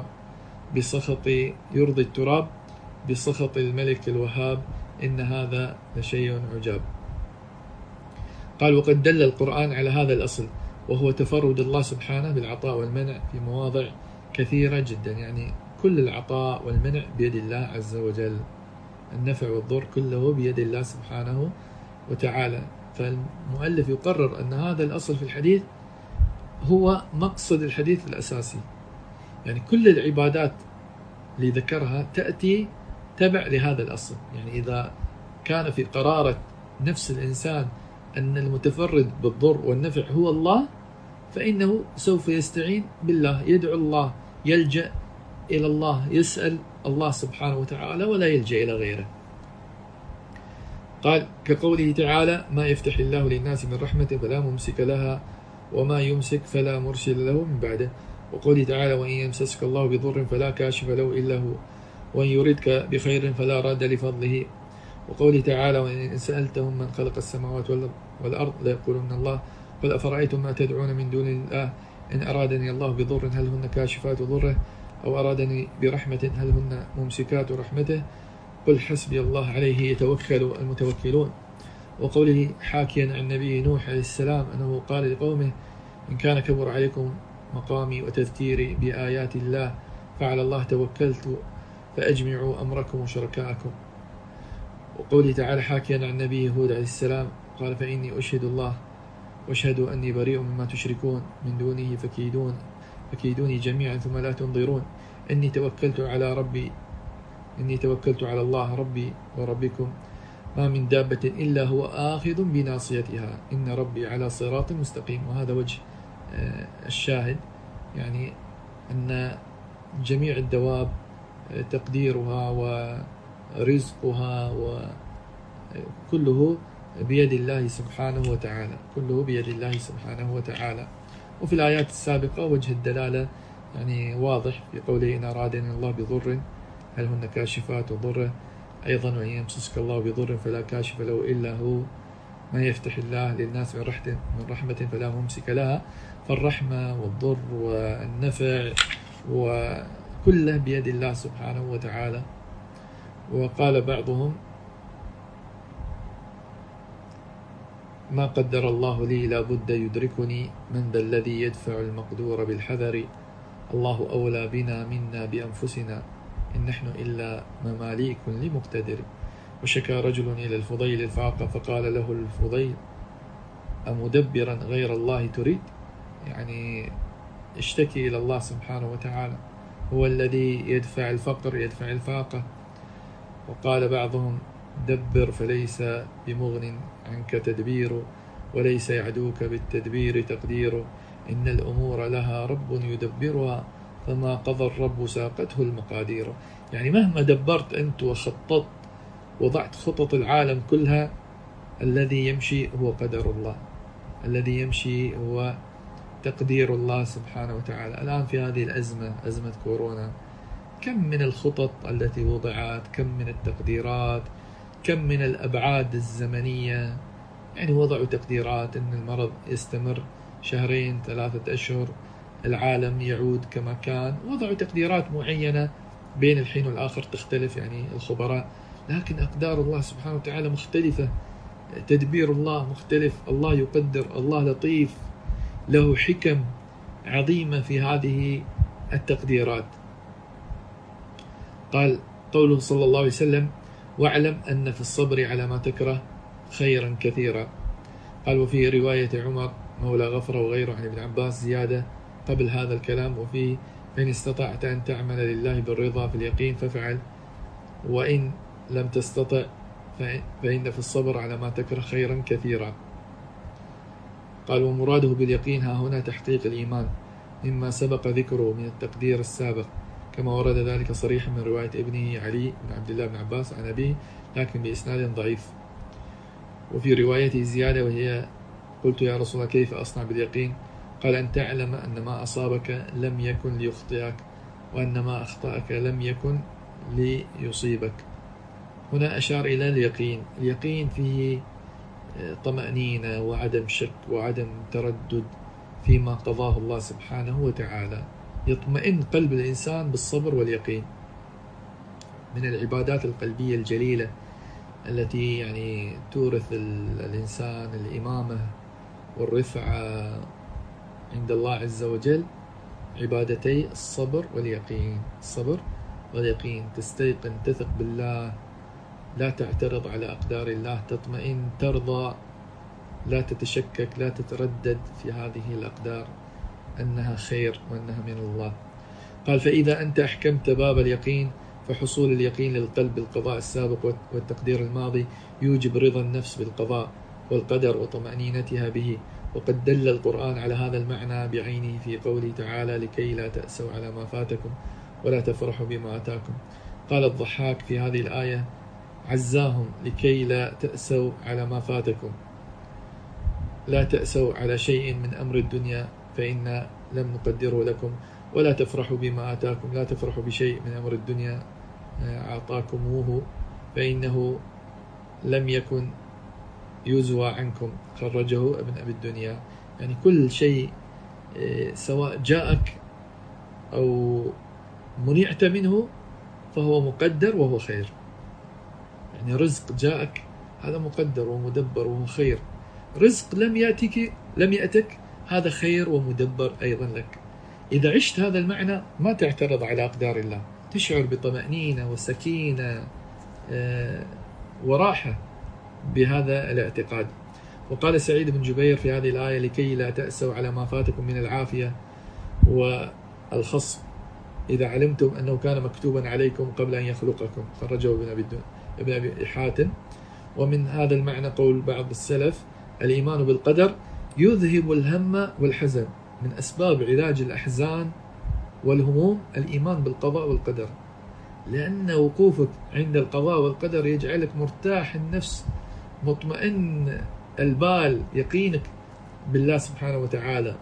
التراب بسخط الملك الوهاب؟ إن هذا لشيء عجاب. قال وقد دل القرآن على هذا الأصل، وهو تفرد الله سبحانه بالعطاء والمنع في مواضع كثيرة جدا. يعني كل العطاء والمنع بيد الله عز وجل، النفع والضر كله بيد الله سبحانه وتعالى. فالمؤلف يقرر أن هذا الأصل في الحديث هو مقصد الحديث الأساسي، يعني كل العبادات اللي ذكرها تأتي تبع لهذا الأصل. يعني إذا كان في قرارة نفس الإنسان أن المتفرد بالضر والنفع هو الله، فإنه سوف يستعين بالله، يدعو الله، يلجأ إلى الله، يسأل الله سبحانه وتعالى ولا يلجأ إلى غيره. قال كقوله تعالى: ما يفتح الله للناس من رحمة فلا ممسك لها وما يمسك فلا مرسل له من بعده. وقوله تعالى: وإن يمسسك الله بضر فلا كاشف له إلا هو وإن يردك بخير فلا راد لفضله. وقوله تعالى: وإن سألتهم من خلق السماوات والأرض ليقولن الله قل أفرأيتم ما تدعون من دون الله إن أرادني الله بضر هل هن كاشفات ضره أو أرادني برحمة هل هن ممسكات رحمته قل حسبي الله عليه يتوكل المتوكلون. وقوله حاكيا عن نبي نوح عليه السلام أنه قال لقومه: إن كان كبر عليكم مقامي وتذكيري بآيات الله فعلى الله توكلت فأجمعوا أمركم وشركاءكم. وقوله تعالى حاكيا عن نبي هود عليه السلام قال: فإني أشهد الله واشهدوا أني بريء مما تشركون من دونه فكيدوني جميعا ثم لا تنظرون إني توكلت على الله ربي وربكم ما من دابة إلا هو آخذ بناصيتها إن ربي على صراط مستقيم. وهذا وجه الشاهد، يعني أن جميع الدواب تقديرها ورزقها وكله بيد الله سبحانه وتعالى، كله بيد الله سبحانه وتعالى. وفي الآيات السابقة وجه الدلالة يعني واضح في قوله: إن أرادني الله بضر هل هن كاشفات ضره. أيضا: وإن يمسسك الله بضر فلا كاشف له إلا هو ما يفتح الله للناس من رحمة فلا ممسك لها. فالرحمة والضر والنفع وكله بيد الله سبحانه وتعالى. وقال بعضهم: ما قدر الله لي لا بد يدركني من ذا الذي يدفع المقدور بالحذر الله أولى بنا منا بأنفسنا إن نحن إلا مماليك لمقتدر. وشكى رجل إلى الفضيل الفاقة فقال له الفضيل: أمدبرا غير الله تريد؟ يعني اشتكي إلى الله سبحانه وتعالى، هو الذي يدفع الفقر يدفع الفاقة. وقال بعضهم: دبر فليس بمغن عنك تدبير وليس يعدوك بالتدبير تقدير إن الأمور لها رب يدبرها فما قضى الرب ساقته المقادير. يعني مهما دبرت أنت وخططت وضعت خطط العالم كلها، الذي يمشي هو قدر الله، الذي يمشي هو تقدير الله سبحانه وتعالى. الآن في هذه الأزمة، أزمة كورونا، كم من الخطط التي وضعت، كم من التقديرات، كم من الأبعاد الزمنية. يعني وضعوا تقديرات أن المرض يستمر 2 3 أشهر، العالم يعود كما كان. وضعوا تقديرات معينة بين الحين والآخر تختلف يعني الخبراء، لكن أقدار الله سبحانه وتعالى مختلفة، تدبير الله مختلف. الله يقدر، الله لطيف، له حكم عظيمة في هذه التقديرات. قال قوله صلى الله عليه وسلم: واعلم أن في الصبر على ما تكره خيرا كثيرا. قال وفي رواية عمر مولى غفر وغيره عن ابن عباس زيادة قبل هذا الكلام وفيه: فإن استطعت أن تعمل لله بالرضا في اليقين فافعل، وإن لم تستطع فإن في الصبر على ما تكره خيرا كثيرا. قال ومراده باليقين ها هنا تحقيق الإيمان مما سبق ذكره من التقدير السابق، كما ورد ذلك صريحا من رواية ابنه علي بن عبد الله بن عباس عن أبيه لكن بإسناد ضعيف. وفي روايته زيادة وهي: قلت يا رسول الله كيف أصنع باليقين؟ قال أن تعلم أن ما أصابك لم يكن ليخطئك وأن ما أخطأك لم يكن ليصيبك. هنا أشار إلى اليقين. اليقين فيه طمأنينة وعدم شك وعدم تردد فيما قضاه الله سبحانه وتعالى، يطمئن قلب الإنسان بالصبر واليقين. من العبادات القلبية الجليلة التي يعني تورث الإنسان الإمامة والرفعة عند الله عز وجل عبادتي الصبر واليقين. الصبر واليقين، تستيقن، تثق بالله، لا تعترض على أقدار الله، تطمئن، ترضى، لا تتشكك، لا تتردد في هذه الأقدار أنها خير وأنها من الله. قال فإذا أنت أحكمت باب اليقين فحصول اليقين للقلب بالقضاء السابق والتقدير الماضي يوجب رضا النفس بالقضاء والقدر وطمأنينتها به. وقد دل القرآن على هذا المعنى بعينه في قوله تعالى لكي لا تأسوا على ما فاتكم ولا تفرحوا بما آتاكم. قال الضحاك في هذه الآية عزاهم لكي لا تأسوا على ما فاتكم، لا تأسوا على شيء من أمر الدنيا فإنا لم نقدره لكم، ولا تفرحوا بما آتاكم، لا تفرحوا بشيء من أمر الدنيا أعطاكموه فإنه لم يكن يزوى عنكم، خرجه ابن أبي الدنيا. يعني كل شيء سواء جاءك أو منعت منه فهو مقدر وهو خير. يعني رزق جاءك هذا مقدر ومدبر وهو خير، رزق لم يأتك هذا خير ومدبر أيضا لك. إذا عشت هذا المعنى ما تعترض على أقدار الله، تشعر بطمأنينة وسكينة وراحة بهذا الاعتقاد. وقال سعيد بن جبير في هذه الآية لكي لا تأسوا على ما فاتكم من العافية والخصب إذا علمتم أنه كان مكتوبا عليكم قبل أن يخلقكم، خرجه ابن أبي حاتم. ومن هذا المعنى قول بعض السلف الإيمان بالقدر يذهب الهم والحزن. من أسباب علاج الأحزان والهموم الإيمان بالقضاء والقدر، لأن وقوفك عند القضاء والقدر يجعلك مرتاح النفس، مطمئن البال، يقينك بالله سبحانه وتعالى.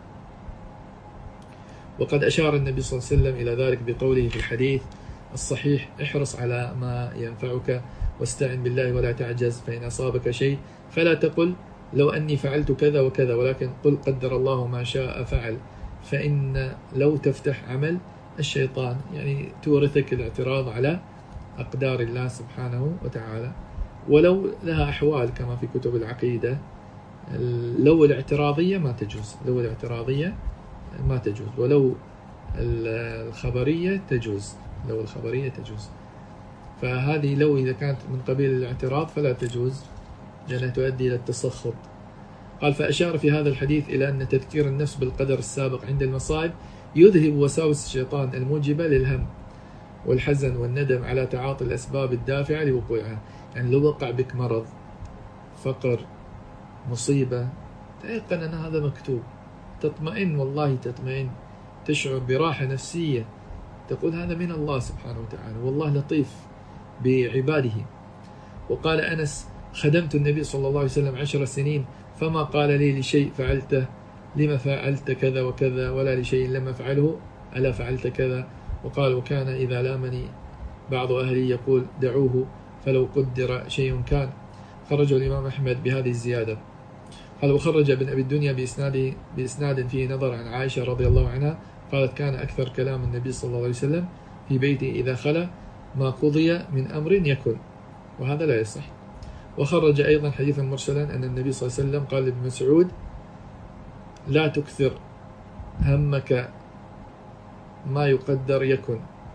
وقد أشار النبي صلى الله عليه وسلم إلى ذلك بقوله في الحديث الصحيح احرص على ما ينفعك واستعن بالله ولا تعجز، فإن أصابك شيء فلا تقل لو أني فعلت كذا وكذا، ولكن قل قدر الله ما شاء فعل. فإن لو تفتح عمل الشيطان، يعني تورثك الاعتراض على أقدار الله سبحانه وتعالى، ولو لها أحوال كما في كتب العقيدة. لو الاعتراضية ما تجوز، لو الاعتراضية ما تجوز، ولو الخبرية تجوز، لو الخبرية تجوز. فهذه لو إذا كانت من قبيل الاعتراض فلا تجوز لأنها تؤدي إلى التسخط. قال فأشار في هذا الحديث إلى أن تذكير النفس بالقدر السابق عند المصائب يذهب وساوس الشيطان الموجبة للهم والحزن والندم على تعاطي الأسباب الدافعة لوقوعها. يعني لو وقع بك مرض، فقر، مصيبة، تيقن أن هذا مكتوب، تطمئن، والله تطمئن، تشعر براحة نفسية، تقول هذا من الله سبحانه وتعالى، والله لطيف بعباده. وقال أنس خدمت النبي صلى الله عليه وسلم 10 سنين فما قال لي لشيء فعلته لما فعلت كذا وكذا، ولا لشيء لم أفعله ألا فعلت كذا. وقال وكان إذا لامني بعض أهلي يقول دعوه فلو قدر شيء كان. خرجه الإمام أحمد بهذه الزيادة. قال وخرج ابن أبي الدنيا بإسناد فيه نظر عن عائشة رضي الله عنها قالت كان أكثر كلام النبي صلى الله عليه وسلم في بيته إذا خلا ما قضي من أمر يكن، وهذا لا يصح. وخرج أيضا حديثا مرسلا أن النبي صلى الله عليه وسلم قال لابن مسعود لا تكثر همك ما يقدر يكن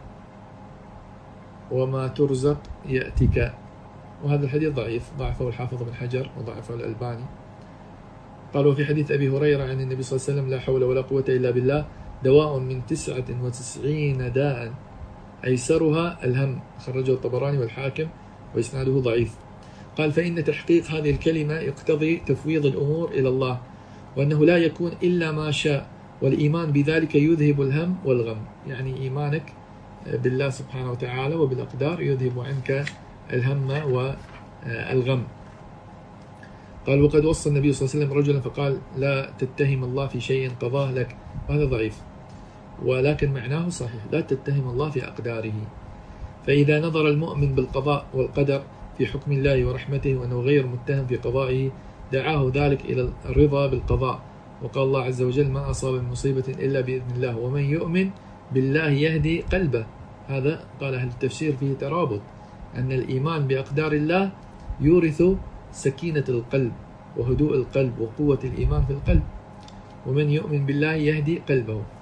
وما ترزق يأتيك. وهذا الحديث ضعيف، ضعفه الحافظ بن حجر وضعفه الألباني. قالوا في حديث أبي هريرة عن النبي صلى الله عليه وسلم لا حول ولا قوة إلا بالله دواء من 99 داء أيسرها الهم، خرجه الطبراني والحاكم وإسناده ضعيف. قال فإن تحقيق هذه الكلمة يقتضي تفويض الأمور إلى الله، وأنه لا يكون إلا ما شاء، والإيمان بذلك يذهب الهم والغم. يعني إيمانك بالله سبحانه وتعالى وبالأقدار يذهب عنك الهم والغم. قال وقد وصى النبي صلى الله عليه وسلم رجلا فقال لا تتهم الله في شيء قضاه لك، وهذا ضعيف، ولكن معناه صحيح، لا تتهم الله في أقداره. فإذا نظر المؤمن بالقضاء والقدر في حكم الله ورحمته وأنه غير متهم في قضائه دعاه ذلك إلى الرضا بالقضاء. وقال الله عز وجل ما أصاب من مصيبة إلا بإذن الله ومن يؤمن بالله يهدي قلبه. هذا قال أهل التفسير فيه ترابط، أن الإيمان بأقدار الله يورث سكينة القلب وهدوء القلب وقوة الإيمان في القلب. ومن يؤمن بالله يهدي قلبه.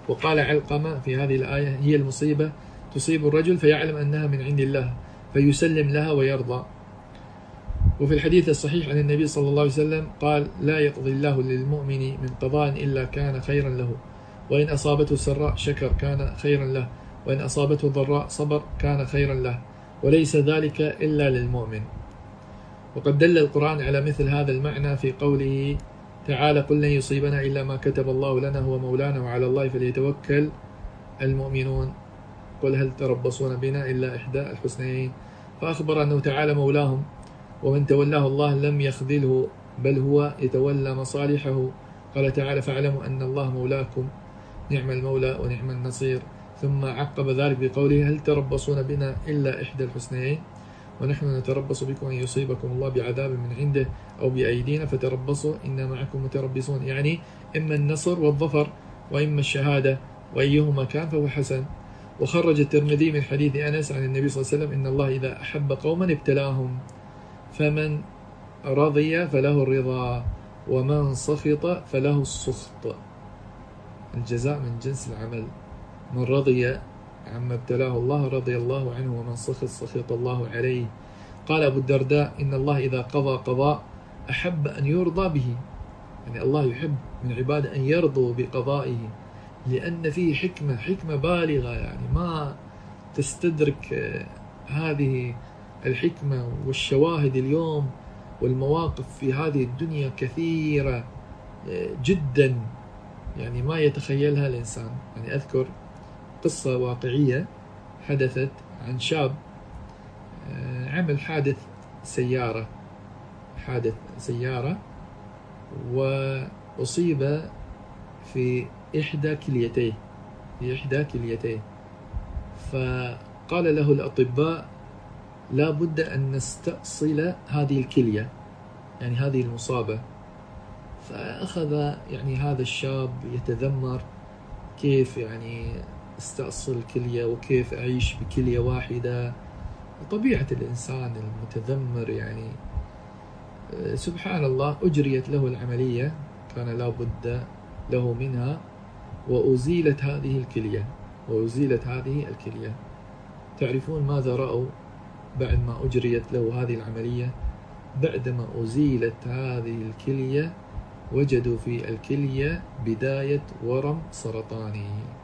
وقال علقمة في هذه الآية: هي المصيبة تصيب الرجل فيعلم أنها من عند الله فيسلم لها ويرضى. وفي الحديث الصحيح عن النبي صلى الله عليه وسلم قال: لا يقضي الله للمؤمن من قضاء إلا كان خيرا له، وإن أصابته سراء شكر كان خيرا له، وإن أصابته ضراء صبر كان خيرا له، وليس ذلك إلا للمؤمن. وقد دل القرآن على مثل هذا المعنى في قوله تعالى: قل لن يصيبنا إلا ما كتب الله لنا هو مولانا وعلى الله فليتوكل المؤمنون. قل هل تربصون بنا إلا إحدى الحسنيين. فأخبر أنه تعالى مولاهم، ومن تولاه الله لم يخذله بل هو يتولى مصالحه. قال تعالى: فاعلموا أن الله مولاكم نعم المولى ونعم النصير. ثم عقب ذلك بقوله: هل تربصون بنا إلا إحدى الحسنيين ونحن نتربص بكم أن يصيبكم الله بعذاب من عنده أو بأيدينا فتربصوا إنا معكم متربصون. يعني إما النصر والظفر وإما الشهادة، وأيهما كان فهو حسن. وخرج الترمذي من حديث أنس عن النبي صلى الله عليه وسلم: إن الله إذا أحب قوما ابتلاهم، فمن رضي فله الرضا ومن سخط فله السخط. الجزاء من جنس العمل. من رضي عما ابتلاه الله رضي الله عنه، ومن سخط سخط الله عليه. قال أبو الدرداء: إن الله إذا قضى قضاء أحب أن يرضى به. يعني الله يحب من عباده أن يرضوا بقضائه، لأن فيه حكمة بالغة، يعني ما تستدرك هذه الحكمة. والشواهد اليوم والمواقف في هذه الدنيا كثيرة جدا، يعني ما يتخيلها الإنسان. يعني أذكر قصة واقعية حدثت عن شاب عمل حادث سيارة وأصيب في إحدى كليتيه. فقال له الأطباء: لا بد أن نستأصل هذه الكلية، يعني هذه المصابة. فأخذ يعني هذا الشاب يتذمر: كيف يعني استأصل كلية وكيف أعيش بكلية واحدة؟ طبيعة الإنسان المتذمر يعني. سبحان الله، أجريت له العملية، كان لا بد له منها، وأزيلت هذه الكلية. تعرفون ماذا رأوا بعد ما أجريت له هذه العملية؟ بعدما أزيلت هذه الكلية وجدوا في الكلية بداية ورم سرطاني.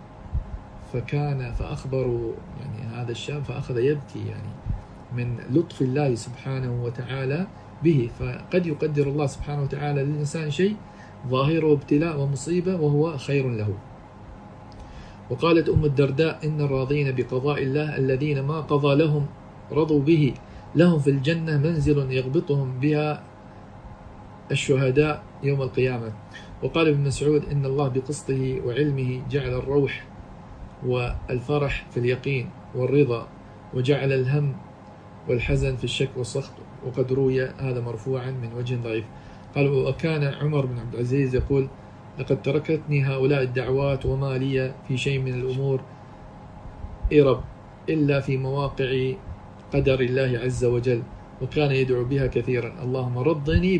فأخبروا يعني هذا الشاب فأخذ يبكي يعني من لطف الله سبحانه وتعالى به. فقد يقدر الله سبحانه وتعالى للإنسان شيء ظاهره ابتلاء ومصيبة وهو خير له. وقالت أم الدرداء: إن الراضين بقضاء الله الذين ما قضى لهم رضوا به، لهم في الجنة منزل يغبطهم بها الشهداء يوم القيامة. وقال ابن مسعود: إن الله بقسطه وعلمه جعل الروح والفرح في اليقين والرضا، وجعل الهم والحزن في الشك والسخط. وقد روي هذا مرفوعا من وجه ضعيف. قال: وكان عمر بن عبد العزيز يقول: لقد تركتني هؤلاء الدعوات وما لي في شيء من الأمور إرب إلا في مواقع قدر الله عز وجل. وكان يدعو بها كثيرا: اللهم رضني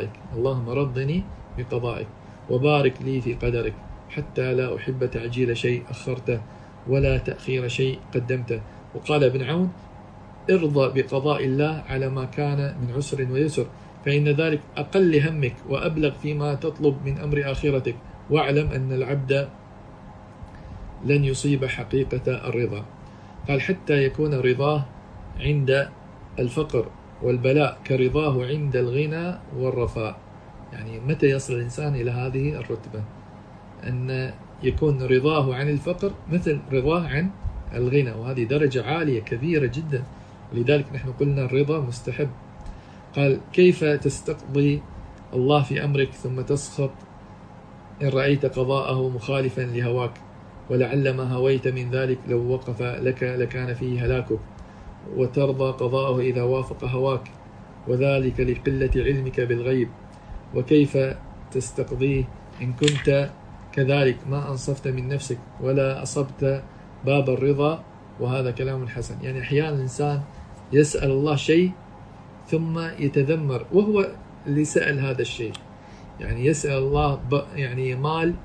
بقضائك وبارك لي في قدرك، حتى لا أحب تعجيل شيء أخرته ولا تأخير شيء قدمته. وقال ابن عون: ارضى بقضاء الله على ما كان من عسر ويسر، فإن ذلك أقل همك وأبلغ فيما تطلب من أمر آخرتك، واعلم أن العبد لن يصيب حقيقة الرضا. قال: حتى يكون رضاه عند الفقر والبلاء كرضاه عند الغنى والرفاء. يعني متى يصل الإنسان إلى هذه الرتبة؟ أن يكون رضاه عن الفقر مثل رضاه عن الغنى، وهذه درجة عالية كبيرة جدا، ولذلك نحن قلنا الرضا مستحب. قال: كيف تستقضي الله في أمرك ثم تسخط إن رأيت قضاءه مخالفا لهواك، ولعل ما هويت من ذلك لو وقف لك لكان فيه هلاكك، وترضى قضاءه إذا وافق هواك، وذلك لقلة علمك بالغيب. وكيف تستقضيه إن كنت كذلك ما أنصفت من نفسك ولا أصبت باب الرضا. وهذا كلام حسن. يعني أحيانا الإنسان يسأل الله شيء ثم يتذمر وهو اللي سأل هذا الشيء. يعني يسأل الله يعني مال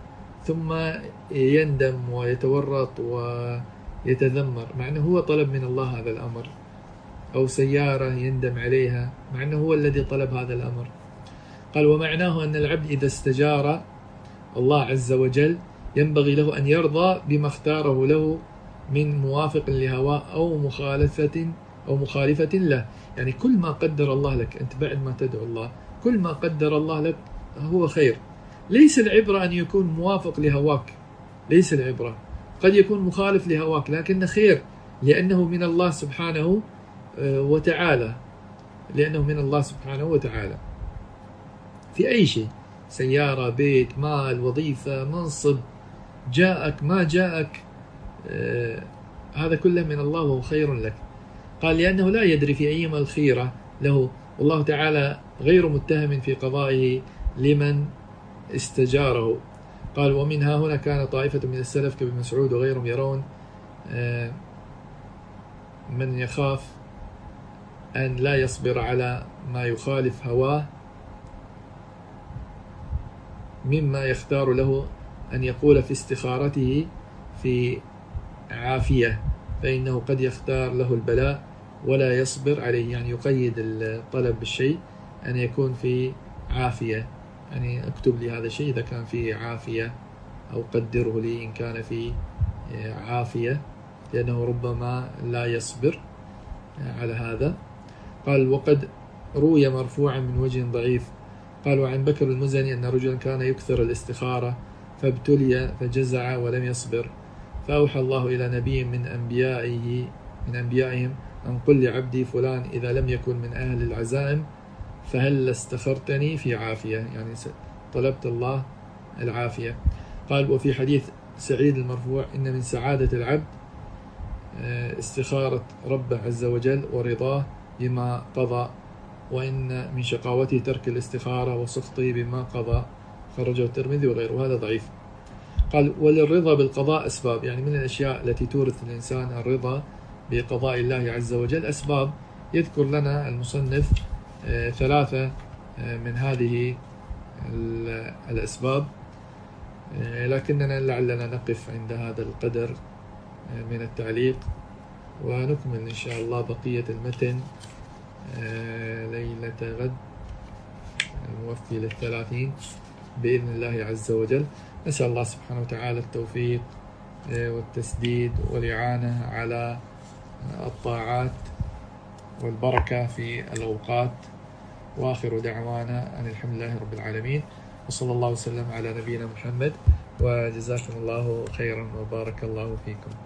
ثم يندم ويتورط ويتذمر، مع أنه هو طلب من الله هذا الأمر، أو سيارة يندم عليها مع أنه هو الذي طلب هذا الأمر. قال: ومعناه أن العبد إذا استجار الله عز وجل ينبغي له أن يرضى بما اختاره له من موافق لهواه أو مخالفة له. يعني كل ما قدر الله لك أنت بعد ما تدعو الله، كل ما قدر الله لك هو خير. ليس العبرة أن يكون موافق لهواك، ليس العبرة، قد يكون مخالف لهواك لكن خير، لأنه من الله سبحانه وتعالى، لأنه من الله سبحانه وتعالى. في أي شيء، سيارة، بيت، مال، وظيفة، منصب، جاءك ما جاءك، هذا كله من الله وهو خير لك. قال: لأنه لا يدري في أيما الخيرة له، والله تعالى غير متهم في قضائه لمن استجاره. قال: ومنها هنا كان طائفة من السلف كابن مسعود وغيرهم يرون من يخاف أن لا يصبر على ما يخالف هواه مما يختار له أن يقول في استخارته في عافية، فإنه قد يختار له البلاء ولا يصبر عليه. يعني يقيد الطلب بالشيء أن يكون في عافية، يعني اكتب لي هذا الشيء إذا كان فيه عافية، أو قدره لي إن كان فيه عافية، لأنه ربما لا يصبر على هذا. قال: وقد روي مرفوعا من وجه ضعيف. قال: وعن بكر المزني أن رجلا كان يكثر الاستخارة فابتلي فجزع ولم يصبر، فأوحى الله إلى نبي من أنبيائهم أن قل لعبدي فلان إذا لم يكن من أهل العزائم فهل استخرتني في عافية، يعني طلبت الله العافية. قال: وفي حديث سعيد المرفوع: إن من سعادة العبد استخارة ربه عز وجل ورضاه بما قضى، وإن من شقاوته ترك الاستخارة وسخطه بما قضى، خرجه الترمذي وغيره، وهذا ضعيف. قال: وللرضا بالقضاء أسباب، يعني من الأشياء التي تورث الإنسان الرضا بقضاء الله عز وجل أسباب. يذكر لنا المصنف 3 من هذه الأسباب، لكننا لعلنا نقف عند هذا القدر من التعليق، ونكمل إن شاء الله بقية المتن ليلة غد الموفي لل30 بإذن الله عز وجل. نسأل الله سبحانه وتعالى التوفيق والتسديد والإعانة على الطاعات والبركة في الأوقات، وآخر دعوانا أن الحمد لله رب العالمين، وصلى الله وسلم على نبينا محمد، وجزاكم الله خيرا وبارك الله فيكم.